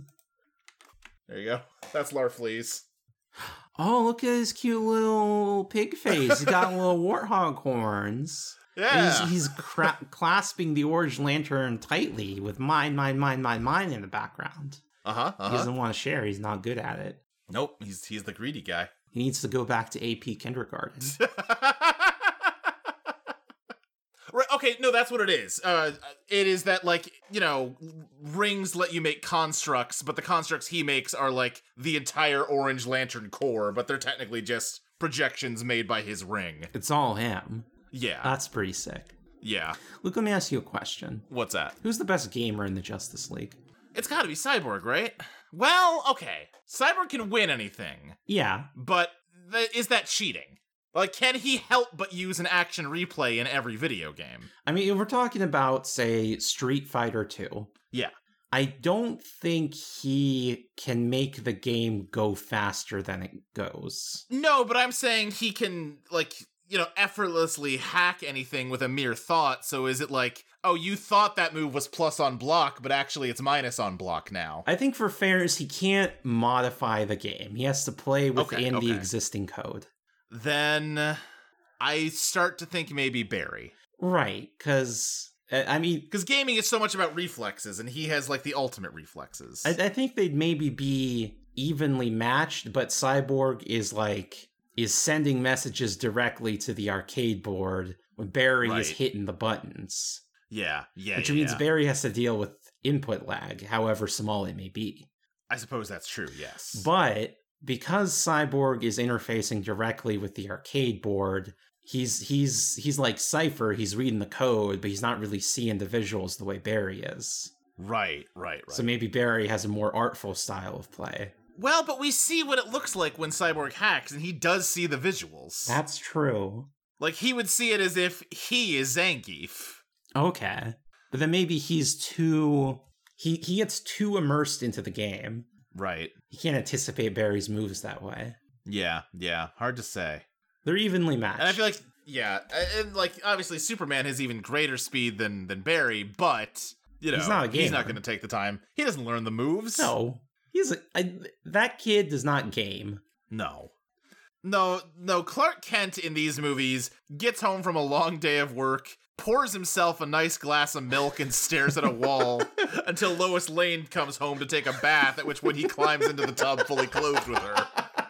There you go. That's Larfleeze. Oh, look at his cute little pig face. He's got little warthog horns. Yeah. He's clasping the Orange Lantern tightly with mine in the background. He doesn't want to share. He's not good at it. Nope. He's the greedy guy. He needs to go back to AP kindergarten. Right, okay, no, that's what it is. It is that, like, rings let you make constructs, but the constructs he makes are, like, the entire Orange Lantern core, but they're technically just projections made by his ring. It's all him. Yeah. That's pretty sick. Yeah. Luke, let me ask you a question. What's that? Who's the best gamer in the Justice League? It's gotta be Cyborg, right? Well, okay. Cyborg can win anything. Yeah. But is that cheating? Like, can he help but use an action replay in every video game? I mean, if we're talking about, say, Street Fighter 2. Yeah. I don't think he can make the game go faster than it goes. No, but I'm saying he can, like, effortlessly hack anything with a mere thought. So is it like, oh, you thought that move was plus on block, but actually it's minus on block now? I think for fairness, he can't modify the game. He has to play within the existing code. Then I start to think maybe Barry. Right, because, because gaming is so much about reflexes, and he has, like, the ultimate reflexes. I think they'd maybe be evenly matched, but Cyborg is sending messages directly to the arcade board when Barry is hitting the buttons. Yeah. Which means Barry has to deal with input lag, however small it may be. I suppose that's true, yes. But because Cyborg is interfacing directly with the arcade board, he's like Cypher, he's reading the code, but he's not really seeing the visuals the way Barry is. Right. So maybe Barry has a more artful style of play. Well, but we see what it looks like when Cyborg hacks, and he does see the visuals. That's true. Like, he would see it as if he is Zangief. Okay. But then maybe he's too He gets too immersed into the game. Right. He can't anticipate Barry's moves that way. Yeah. Hard to say. They're evenly matched. And I feel like, and like, obviously Superman has even greater speed than Barry, but, you know, he's not going to take the time. He doesn't learn the moves. No. That kid does not game. No, Clark Kent in these movies gets home from a long day of work, pours himself a nice glass of milk and stares at a wall until Lois Lane comes home to take a bath, at which point he climbs into the tub fully clothed with her.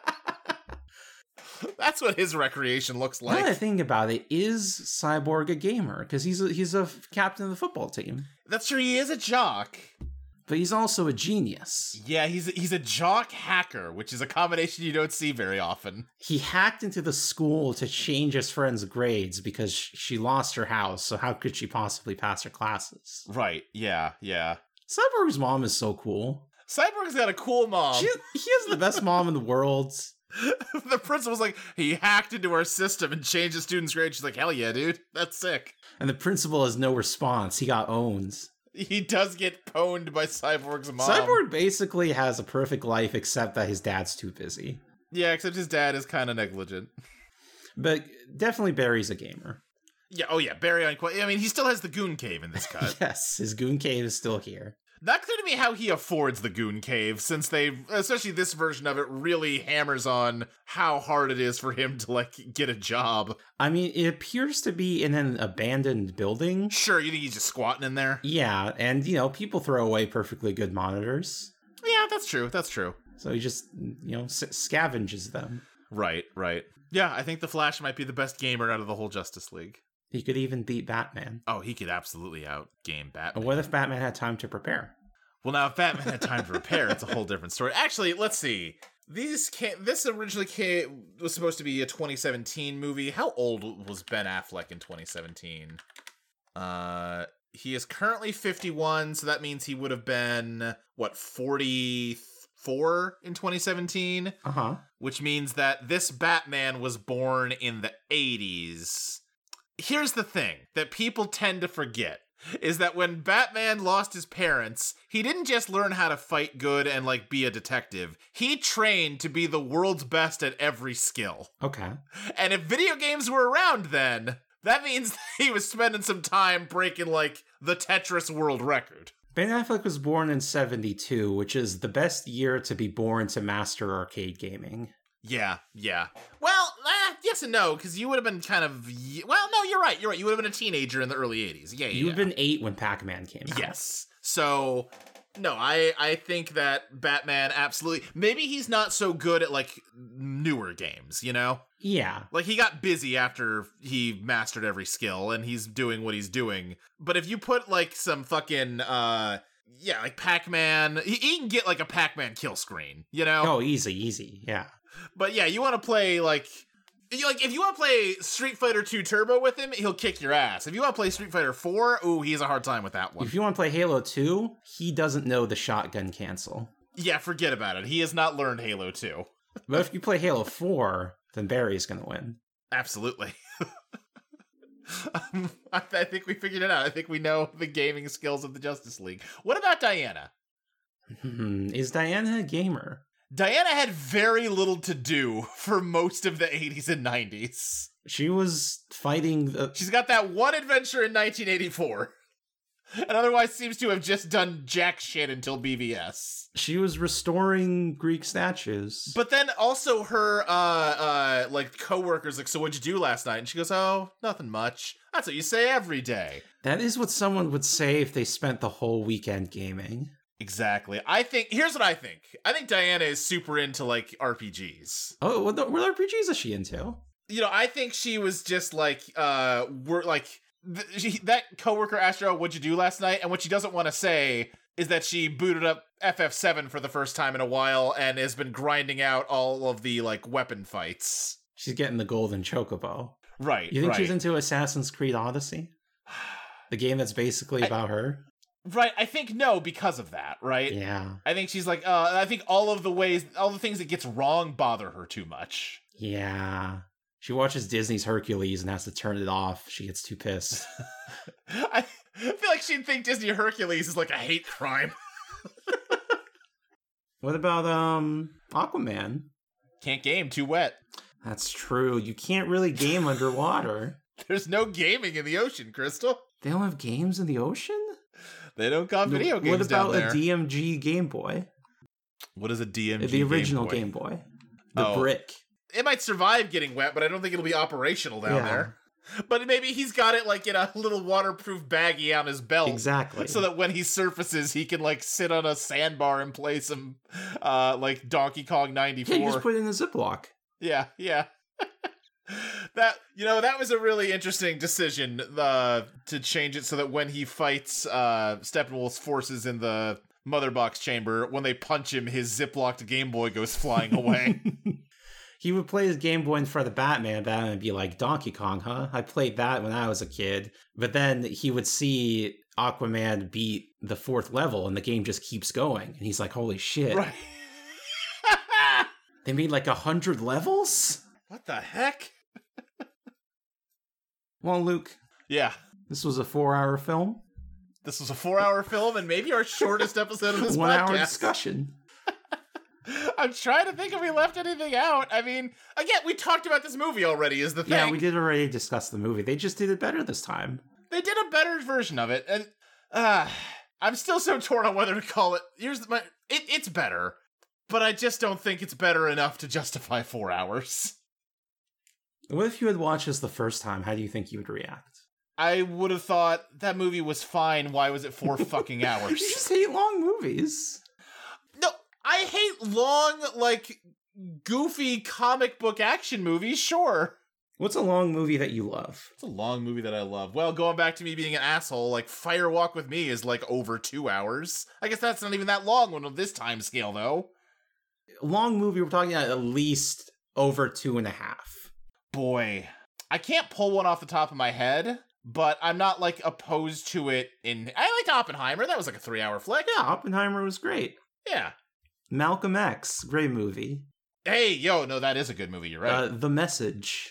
That's what his recreation looks like. Now that I think about it, is Cyborg a gamer? Because he's a captain of the football team. That's true, he is a jock. But he's also a genius. Yeah, he's a jock hacker, which is a combination you don't see very often. He hacked into the school to change his friend's grades because she lost her house, so how could she possibly pass her classes? Right, yeah. Cyborg's mom is so cool. Cyborg's got a cool mom. He has the best mom in the world. The principal's like, he hacked into our system and changed the student's grade. She's like, hell yeah, dude, that's sick. And the principal has no response. He got owned. He does get pwned by Cyborg's mom. Cyborg basically has a perfect life, except that his dad's too busy. Yeah, except his dad is kind of negligent. But definitely Barry's a gamer. Yeah, oh yeah, Barry on... I mean, he still has the Goon Cave in this cut. Yes, his Goon Cave is still here. Not clear to me how he affords the Goon Cave, since especially this version of it, really hammers on how hard it is for him to, like, get a job. I mean, it appears to be in an abandoned building. Sure, you think he's just squatting in there? Yeah, and, people throw away perfectly good monitors. Yeah, that's true. So he just, scavenges them. Right. Yeah, I think the Flash might be the best gamer out of the whole Justice League. He could even beat Batman. Oh, he could absolutely outgame Batman. And what if Batman had time to prepare? Well, now, if Batman had time to prepare, it's a whole different story. Actually, let's see. This originally was supposed to be a 2017 movie. How old was Ben Affleck in 2017? He is currently 51, so that means he would have been, 44 in 2017? Uh-huh. Which means that this Batman was born in the 80s. Here's the thing that people tend to forget, is that when Batman lost his parents, he didn't just learn how to fight good and, like, be a detective. He trained to be the world's best at every skill. Okay. And if video games were around then, that means he was spending some time breaking, like, the Tetris world record. Ben Affleck was born in 72, which is the best year to be born to master arcade gaming. Yeah. Well, yes and no, because you would have been kind of... Well, no, you're right. You would have been a teenager in the early 80s. Yeah. You would have been 8 when Pac-Man came out. Yes. So, no, I think that Batman absolutely... Maybe he's not so good at, like, newer games, Yeah. Like, he got busy after he mastered every skill, and he's doing what he's doing. But if you put, like, some fucking... like Pac-Man... He can get, like, a Pac-Man kill screen, Oh, easy, yeah. But yeah, you want to play, like, if you want to play Street Fighter 2 Turbo with him, he'll kick your ass. If you want to play Street Fighter 4, ooh, he has a hard time with that one. If you want to play Halo 2, he doesn't know the shotgun cancel. Yeah, forget about it. He has not learned Halo 2. But if you play Halo 4, then Barry's going to win. Absolutely. I think we figured it out. I think we know the gaming skills of the Justice League. What about Diana? Is Diana a gamer? Diana had very little to do for most of the 80s and 90s. She was fighting She's got that one adventure in 1984. And otherwise seems to have just done jack shit until BVS. She was restoring Greek statues. But then also her, coworkers, like, so what'd you do last night? And she goes, oh, nothing much. That's what you say every day. That is what someone would say if they spent the whole weekend gaming. Exactly. Here's what I think. I think Diana is super into, like, RPGs. Oh, what RPGs is she into? I think she was just, like, that coworker asked her, what'd you do last night? And what she doesn't want to say is that she booted up FF7 for the first time in a while and has been grinding out all of the, like, weapon fights. She's getting the golden chocobo. Right. You think she's into Assassin's Creed Odyssey? The game that's basically about her? Right, I think no, because of that, right? Yeah. I think she's like, I think all the things that gets wrong bother her too much. Yeah. She watches Disney's Hercules and has to turn it off. She gets too pissed. I feel like she'd think Disney Hercules is like a hate crime. What about Aquaman? Can't game, too wet. That's true. You can't really game underwater. There's no gaming in the ocean, Crystal. They don't have games in the ocean? They don't got video games. What about down there. a DMG Game Boy? What is a DMG? The original Game Boy? Game Boy. The brick. It might survive getting wet, but I don't think it'll be operational down there. But maybe he's got it like in a little waterproof baggie on his belt. Exactly. So that when he surfaces, he can like sit on a sandbar and play some like Donkey Kong 94. Yeah, you just put it in a Ziploc. Yeah. That was a really interesting decision to change it so that when he fights Steppenwolf's forces in the Mother Box chamber, when they punch him, his Ziplocked Game Boy goes flying away. He would play his Game Boy in front of Batman and be like, Donkey Kong, huh? I played that when I was a kid. But then he would see Aquaman beat the 4th level and the game just keeps going. And he's like, holy shit. Right. They made like 100 levels? What the heck? Well, Luke. Yeah. This was a 4-hour film. This was a 4-hour film and maybe our shortest episode of this 1 podcast. hour discussion. I'm trying to think if we left anything out. I mean, again, we talked about this movie already is the thing. Yeah, we did already discuss the movie. They just did it better this time. They did a better version of it. And I'm still so torn on whether to call it. It's better. But I just don't think it's better enough to justify 4 hours. What if you had watched this the first time? How do you think you would react? I would have thought that movie was fine. Why was it 4 fucking hours? You just hate long movies. No, I hate long, like, goofy comic book action movies, sure. What's a long movie that you love? It's a long movie that I love. Well, going back to me being an asshole, like, Fire Walk with Me is, like, over 2 hours. I guess that's not even that long one of this time scale, though. Long movie, we're talking at least over 2.5. Boy, I can't pull one off the top of my head, but I'm not, like, opposed to it in... I liked Oppenheimer. That was, like, a 3-hour flick. Yeah, Oppenheimer was great. Yeah. Malcolm X, great movie. Hey, yo, no, that is a good movie. You're right. The Message,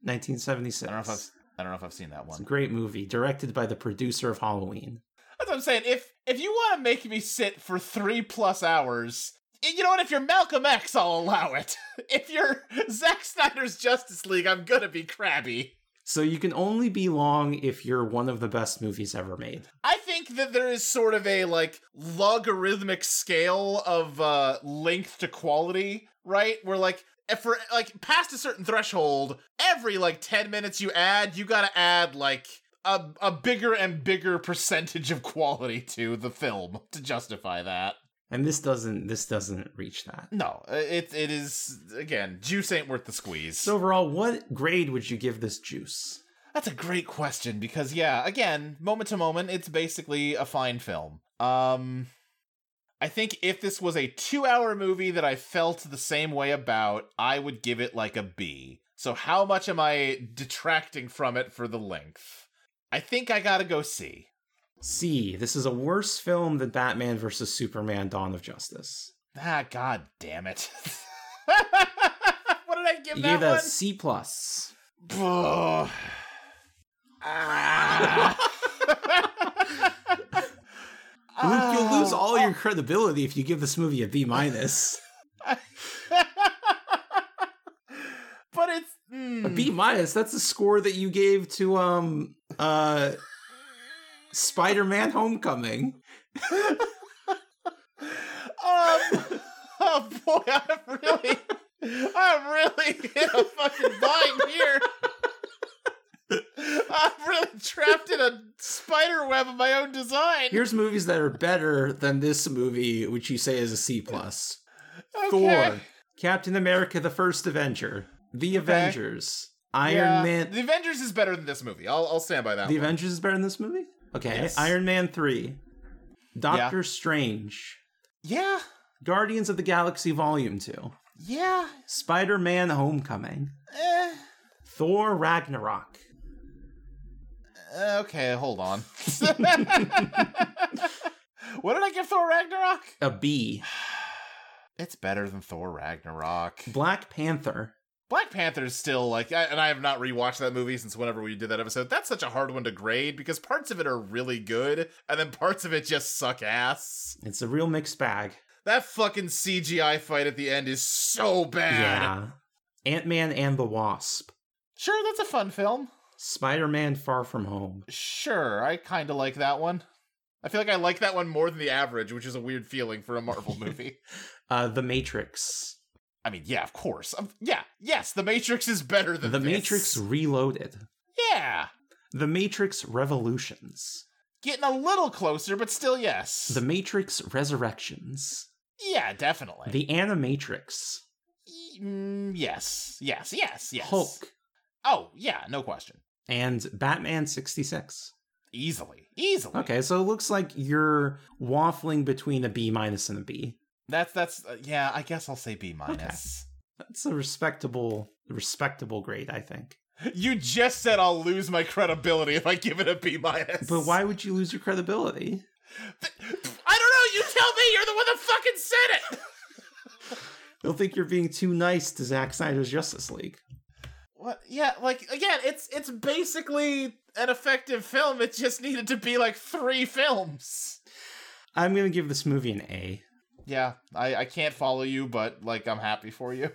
1976. I don't know if I've seen that one. It's a great movie, directed by the producer of Halloween. That's what I'm saying. If you want to make me sit for 3+ hours... You know what? If you're Malcolm X, I'll allow it. If you're Zack Snyder's Justice League, I'm gonna be crabby. So you can only be long if you're one of the best movies ever made. I think that there is sort of a, like, logarithmic scale of length to quality, right? Where, like, if for, like, past a certain threshold, every, like, 10 minutes you add, you gotta add, like, a bigger and bigger percentage of quality to the film to justify that. And this doesn't reach that. No, it is, again, juice ain't worth the squeeze. So overall, what grade would you give this juice? That's a great question because, yeah, again, moment to moment, it's basically a fine film. I think if this was a 2-hour movie that I felt the same way about, I would give it like a B. So how much am I detracting from it for the length? I think I gotta go C. C. This is a worse film than Batman vs. Superman: Dawn of Justice. Ah, god damn it. What did I give you that gave one? A C+. Luke, you'll lose all your credibility if you give this movie a B-. But it's... A B-, that's the score that you gave to, Spider-Man Homecoming. Oh boy, I'm really in a fucking bind here. I'm really trapped in a spider web of my own design. Here's movies that are better than this movie, which you say is a C+. Okay. Thor, Captain America: The First Avenger, The Avengers, Iron Man. The Avengers is better than this movie. I'll stand by that. The Avengers is better than this movie? Okay. Yes. Iron Man 3, Doctor Strange. Yeah. Guardians of the Galaxy Volume 2. Yeah. Spider-Man Homecoming. Thor Ragnarok. Okay, hold on. What did I give Thor Ragnarok? A B. It's better than Thor Ragnarok. Black Panther. Black Panther's still, like, and I have not rewatched that movie since whenever we did that episode. That's such a hard one to grade because parts of it are really good, and then parts of it just suck ass. It's a real mixed bag. That fucking CGI fight at the end is so bad. Yeah. Ant-Man and the Wasp. Sure, that's a fun film. Spider-Man Far From Home. Sure, I kind of like that one. I feel like I like that one more than the average, which is a weird feeling for a Marvel movie. The Matrix. I mean, yeah, of course. Yes, The Matrix is better than The this. Matrix Reloaded. Yeah. The Matrix Revolutions. Getting a little closer, but still yes. The Matrix Resurrections. Yeah, definitely. The Animatrix. Yes. Hulk. Oh, yeah, no question. And Batman 66. Easily. Okay, so it looks like you're waffling between a B- and a B. That's yeah, I guess I'll say B-. Okay. That's a respectable grade, I think. You just said I'll lose my credibility if I give it a B-. But why would you lose your credibility? I don't know, you tell me, you're the one that fucking said it! They'll think you're being too nice to Zack Snyder's Justice League. What? Yeah, like, again, it's basically an effective film, it just needed to be like 3 films. I'm gonna give this movie an A. Yeah, I can't follow you, but, like, I'm happy for you.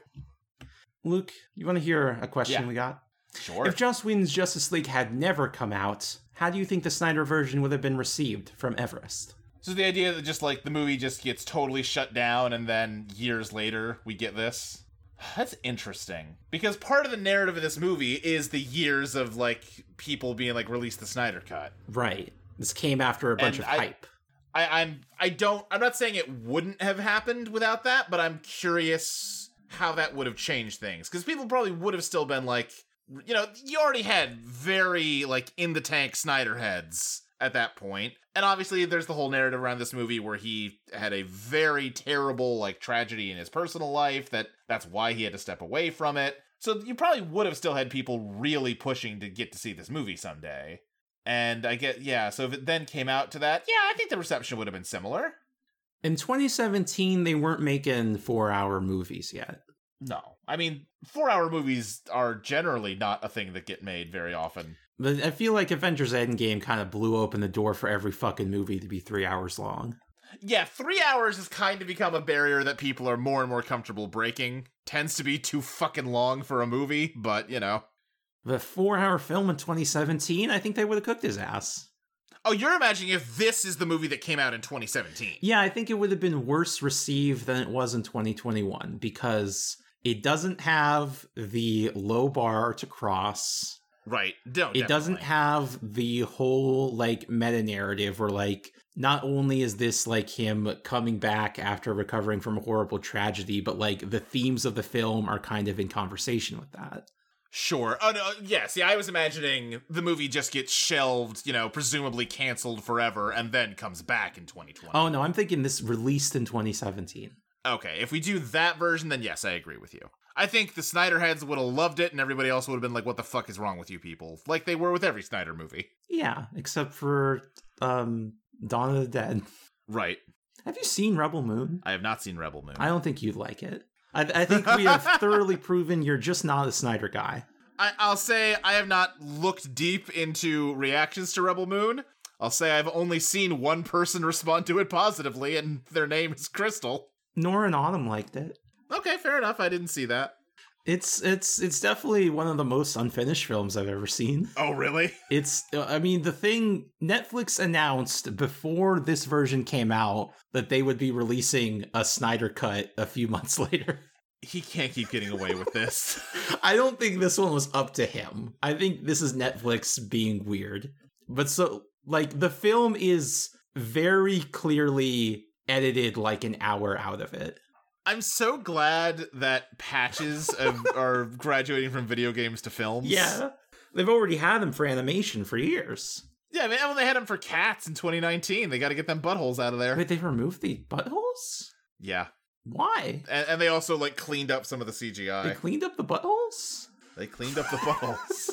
Luke, you want to hear a question we got? Sure. If Joss Whedon's Justice League had never come out, how do you think the Snyder version would have been received from Everest? So the idea that just, like, the movie just gets totally shut down and then years later we get this? That's interesting. Because part of the narrative of this movie is the years of, like, people being, like, release the Snyder Cut. Right. This came after a bunch of hype. I'm not saying it wouldn't have happened without that, but I'm curious how that would have changed things. Because people probably would have still been like, you know, you already had very, like, in the tank Snyder heads at that point. And obviously there's the whole narrative around this movie where he had a very terrible, like, tragedy in his personal life that's why he had to step away from it. So you probably would have still had people really pushing to get to see this movie someday. And I get, yeah, so if it then came out to that, yeah, I think the reception would have been similar. In 2017, they weren't making 4-hour movies yet. No. I mean, 4-hour movies are generally not a thing that get made very often. But I feel like Avengers Endgame kind of blew open the door for every fucking movie to be 3 hours long. Yeah, 3 hours has kind of become a barrier that people are more and more comfortable breaking. Tends to be too fucking long for a movie, but, you know. The 4-hour film in 2017, I think they would have cooked his ass. Oh, you're imagining if this is the movie that came out in 2017. Yeah, I think it would have been worse received than it was in 2021 because it doesn't have the low bar to cross. Right. It doesn't have the whole, like, meta-narrative where, like, not only is this, like, him coming back after recovering from a horrible tragedy, but, like, the themes of the film are kind of in conversation with that. Sure. Oh, no, yeah, see, I was imagining the movie just gets shelved, you know, presumably canceled forever, and then comes back in 2020. Oh, no, I'm thinking this released in 2017. Okay, if we do that version, then yes, I agree with you. I think the Snyder heads would have loved it, and everybody else would have been like, what the fuck is wrong with you people? Like they were with every Snyder movie. Yeah, except for Dawn of the Dead. Right. Have you seen Rebel Moon? I have not seen Rebel Moon. I don't think you'd like it. I think we have thoroughly proven you're just not a Snyder guy. I'll say I have not looked deep into reactions to Rebel Moon. I'll say I've only seen one person respond to it positively, and their name is Crystal. Nora and Autumn liked it. Okay, fair enough. I didn't see that. It's definitely one of the most unfinished films I've ever seen. Oh, really? I mean, the thing, Netflix announced before this version came out that they would be releasing a Snyder Cut a few months later. He can't keep getting away with this. I don't think this one was up to him. I think this is Netflix being weird. But so, like, the film is very clearly edited like an hour out of it. I'm so glad that patches are graduating from video games to films. Yeah. They've already had them for animation for years. Yeah, I mean, when they had them for Cats in 2019, they got to get them buttholes out of there. Wait, they removed the buttholes? Yeah. Why? And they also, like, cleaned up some of the CGI. They cleaned up the buttholes? They cleaned up the buttholes.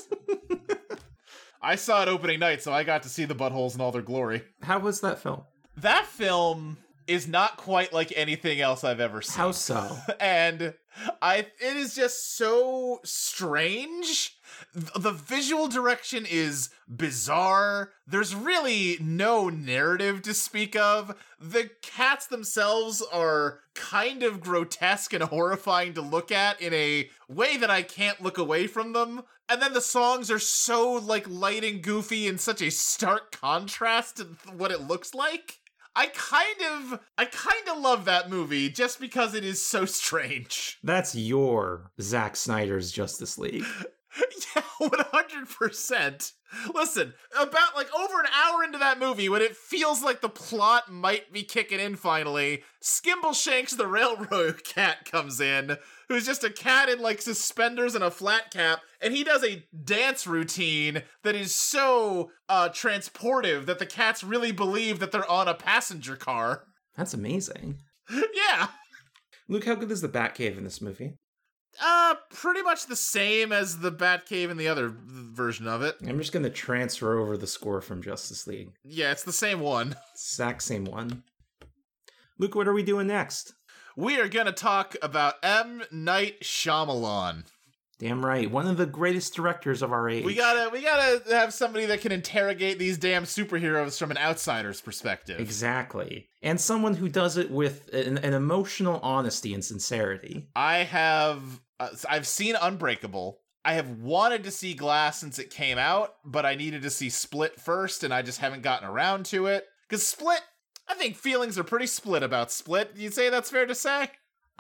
I saw it opening night, so I got to see the buttholes in all their glory. How was that film? That film is not quite like anything else I've ever seen. How so? And it is just so strange. The visual direction is bizarre. There's really no narrative to speak of. The cats themselves are kind of grotesque and horrifying to look at in a way that I can't look away from them. And then the songs are so like light and goofy in such a stark contrast to what it looks like. I kind of love that movie just because it is so strange. That's your Zack Snyder's Justice League. Yeah, 100%. Listen, about like over an hour into that movie, when it feels like the plot might be kicking in finally, Skimbleshanks the railroad cat comes in, who's just a cat in like suspenders and a flat cap, and he does a dance routine that is so transportive that the cats really believe that they're on a passenger car. That's amazing. Yeah. Luke, how good is the Batcave in this movie? Pretty much the same as the Batcave in the other version of it. I'm just gonna transfer over the score from Justice League. Yeah, it's the same one. Exact same one. Luke, what are we doing next? We are gonna talk about M. Night Shyamalan. Damn right, one of the greatest directors of our age. We gotta have somebody that can interrogate these damn superheroes from an outsider's perspective. Exactly. And someone who does it with an emotional honesty and sincerity. I've seen Unbreakable. I have wanted to see Glass since it came out, but I needed to see Split first, and I just haven't gotten around to it. Because Split, I think feelings are pretty split about Split. You'd say that's fair to say?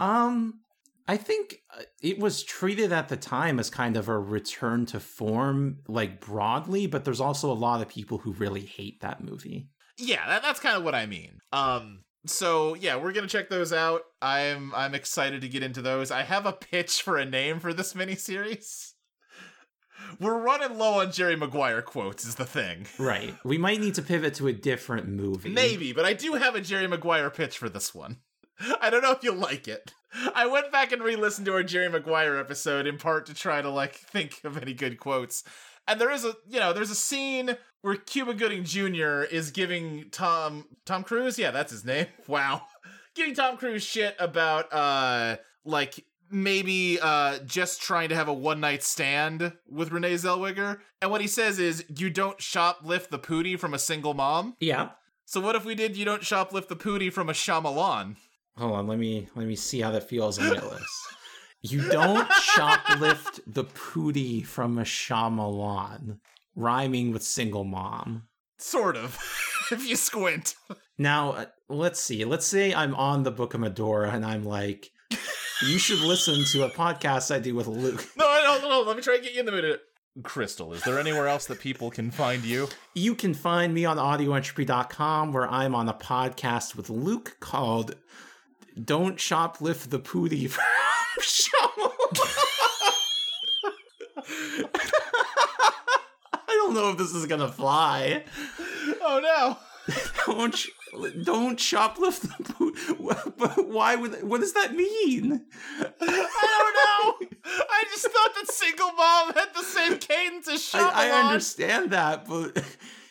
I think it was treated at the time as kind of a return to form, like broadly, but there's also a lot of people who really hate that movie. Yeah, that's kind of what I mean. So yeah, we're gonna check those out. I'm excited to get into those. I have a pitch for a name for this miniseries. We're running low on Jerry Maguire quotes is the thing. Right. We might need to pivot to a different movie. Maybe, but I do have a Jerry Maguire pitch for this one. I don't know if you'll like it. I went back and re-listened to our Jerry Maguire episode in part to try to like think of any good quotes. And there's a scene where Cuba Gooding Jr. is giving Tom Cruise, yeah, that's his name. Wow. Giving Tom Cruise shit about like maybe just trying to have a one-night stand with Renee Zellweger. And what he says is, you don't shoplift the pootie from a single mom? Yeah. So what if we did you don't shoplift the pootie from a Shyamalan? Hold on, let me see how that feels on my list. You don't shoplift the pootie from a Shyamalan, rhyming with single mom. Sort of, if you squint. Now, let's see. Let's say I'm on the Book of Medora and I'm like, you should listen to a podcast I do with Luke. No, let me try and get you in the minute. Crystal, is there anywhere else that people can find you? You can find me on audioentropy.com, where I'm on a podcast with Luke called Don't Shoplift the Pootie from Shyamalan. I don't know if this is gonna fly. Oh no. Don't shoplift the pootie. But why would? What does that mean? I don't know. I just thought that single mom had the same cadence as Shyamalan. I understand that, but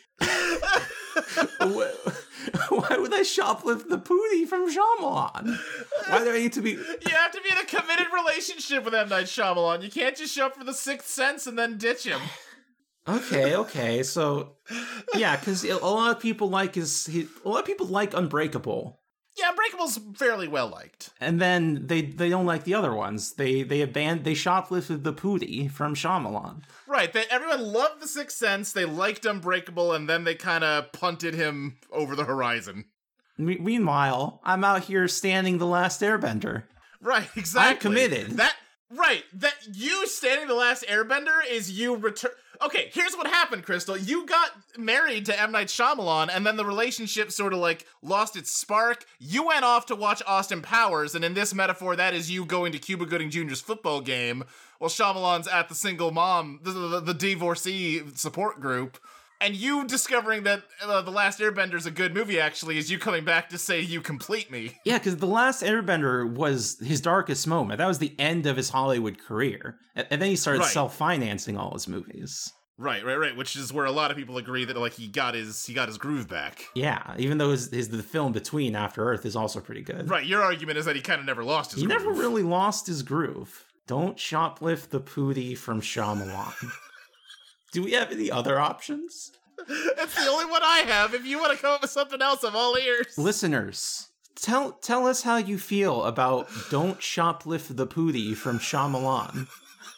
why would I shoplift the pootie from Shyamalan? Why do I need to be? You have to be in a committed relationship with M. Night Shyamalan. You can't just show up for the Sixth Sense and then ditch him. Okay. So, yeah, because a lot of people like Unbreakable. Yeah, Unbreakable's fairly well liked. And then they don't like the other ones. They shoplifted the pootie from Shyamalan. Right. Everyone loved The Sixth Sense. They liked Unbreakable, and then they kind of punted him over the horizon. Meanwhile, I'm out here standing The Last Airbender. Right. Exactly. I'm committed. That you standing The Last Airbender is you return. Okay, here's what happened, Crystal. You got married to M. Night Shyamalan, and then the relationship sort of like lost its spark. You went off to watch Austin Powers, and in this metaphor, that is you going to Cuba Gooding Jr.'s football game, while Shyamalan's at the single mom, the divorcee support group. And you discovering that The Last Airbender is a good movie, actually, is you coming back to say you complete me. Yeah, because The Last Airbender was his darkest moment. That was the end of his Hollywood career. And then he started self-financing all his movies. Right. Which is where a lot of people agree that like he got his groove back. Yeah, even though the film between After Earth is also pretty good. Right. Your argument is that he kind of never lost his groove. He never really lost his groove. Don't shoplift the Pootie from Shyamalan. Do we have any other options? That's the only one I have. If you want to come up with something else, I'm all ears. Listeners, tell us how you feel about Don't Shoplift the Pootie from Shyamalan.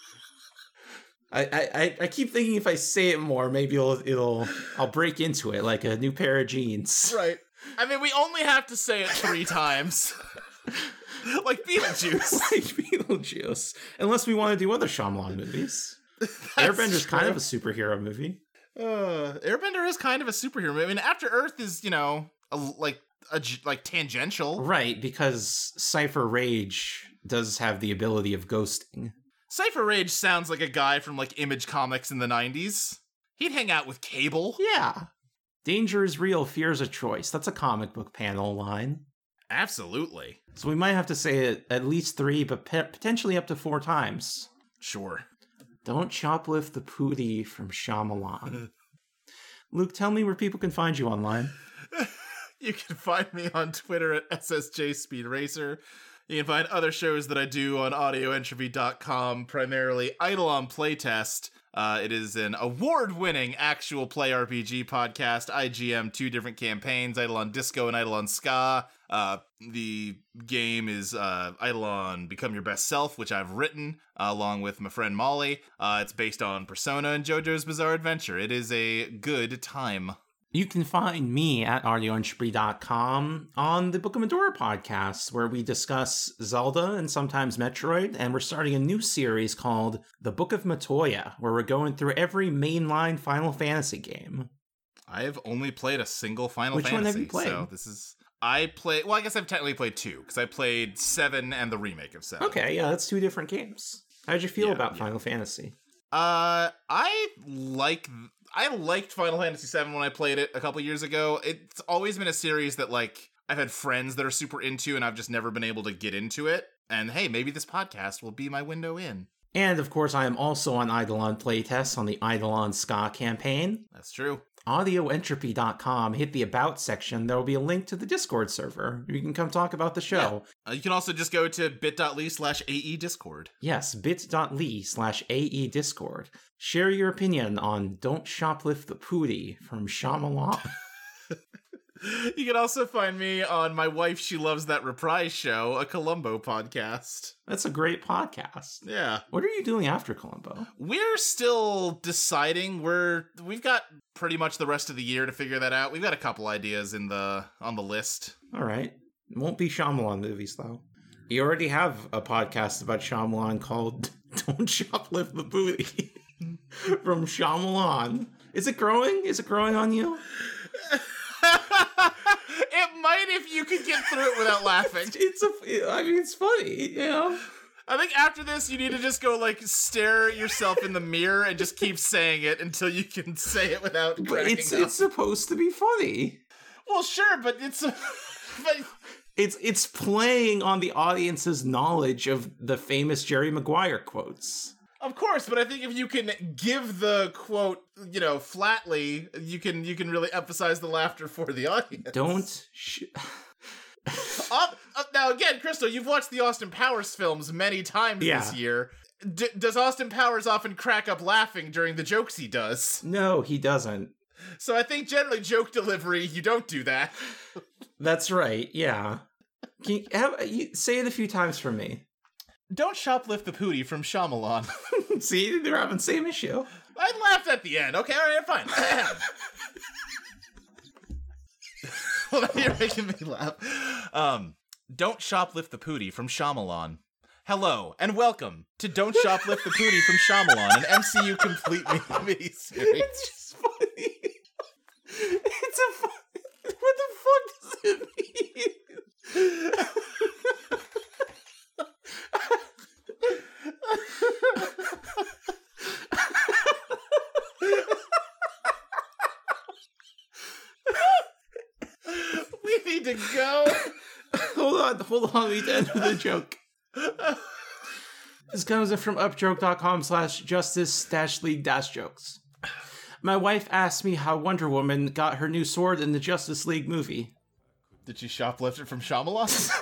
I keep thinking if I say it more, maybe I'll break into it like a new pair of jeans. Right. I mean, we only have to say it 3 times. Like Beetlejuice. Unless we want to do other Shyamalan movies. Airbender kind of a superhero movie. Airbender is kind of a superhero movie. I mean, After Earth is, like tangential. Right, because Cypher Rage does have the ability of ghosting. Cypher Rage sounds like a guy from, like, Image Comics in the 90s. He'd hang out with Cable. Yeah. Danger is real, fear is a choice. That's a comic book panel line. Absolutely. So we might have to say it at least 3, but potentially up to 4 times. Sure. Don't shoplift the Pootie from Shyamalan. Luke, tell me where people can find you online. You can find me on Twitter at SSJSpeedRacer. You can find other shows that I do on audioentropy.com, primarily Eidolon Playtest. It is an award-winning actual play RPG podcast. IGM 2 different campaigns, Eidolon Disco and Eidolon Ska. The game is Eidolon Become Your Best Self, which I've written along with my friend Molly. It's based on Persona and JoJo's Bizarre Adventure. It is a good time. You can find me at audioentropy.com on the Book of Medora podcast, where we discuss Zelda and sometimes Metroid, and we're starting a new series called The Book of Matoya, where we're going through every mainline Final Fantasy game. I have only played a single Final Fantasy. Which one have you played? So I guess I've technically played 2, because I played 7 and the remake of 7. Okay, yeah, that's 2 different games. How'd you feel about Final Fantasy? I liked Final Fantasy VII when I played it a couple years ago. It's always been a series that, like, I've had friends that are super into, and I've just never been able to get into it. And hey, maybe this podcast will be my window in. And, of course, I am also on Eidolon Playtest on the Eidolon Ska campaign. That's true. Audioentropy.com, hit the About section. There will be a link to the Discord server. You can come talk about the show. Yeah. You can also just go to bit.ly/AE Discord. Yes, bit.ly/AE Discord. Share your opinion on Don't Shoplift the Pootie from Shyamalan. You can also find me on My Wife She Loves That Reprise show, a Columbo podcast. That's a great podcast. Yeah. What are you doing after Columbo? We're still deciding. We've got pretty much the rest of the year to figure that out. We've got a couple ideas on the list. All right. It won't be Shyamalan movies, though. You already have a podcast about Shyamalan called Don't Shoplift the Pootie from Shyamalan. Is it growing? Is it growing on you? It might if you could get through it without laughing. It's funny, you know? I think after this, you need to just go, like, stare at yourself in the mirror and just keep saying it until you can say it without cracking up. It's supposed to be funny. Well, sure, but It's playing on the audience's knowledge of the famous Jerry Maguire quotes. Of course, but I think if you can give the quote, flatly, you can really emphasize the laughter for the audience. Don't. Now again, Crystal, you've watched the Austin Powers films many times this year. Does Austin Powers often crack up laughing during the jokes he does? No, he doesn't. So I think generally joke delivery, you don't do that. That's right. Yeah. Can you say it a few times for me? Don't shoplift the Pootie from Shyamalan. See, they're having the same issue. I laughed at the end. Okay, all right, fine. Well, now you're making me laugh. Don't shoplift the Pootie from Shyamalan. Hello, and welcome to Don't Shoplift the Pootie from Shyamalan, an MCU complete miniseries. It's just funny. What the fuck does it mean? We need to go. Hold on, we need to end with a joke. This comes in from upjoke.com/justice-league-jokes. My wife asked me how Wonder Woman got her new sword in the Justice League movie. Did she shoplift it from Shyamalan?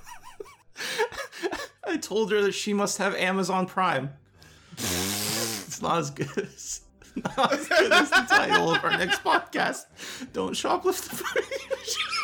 I told her that she must have Amazon Prime. It's not as good as the title of our next podcast. Don't shoplift the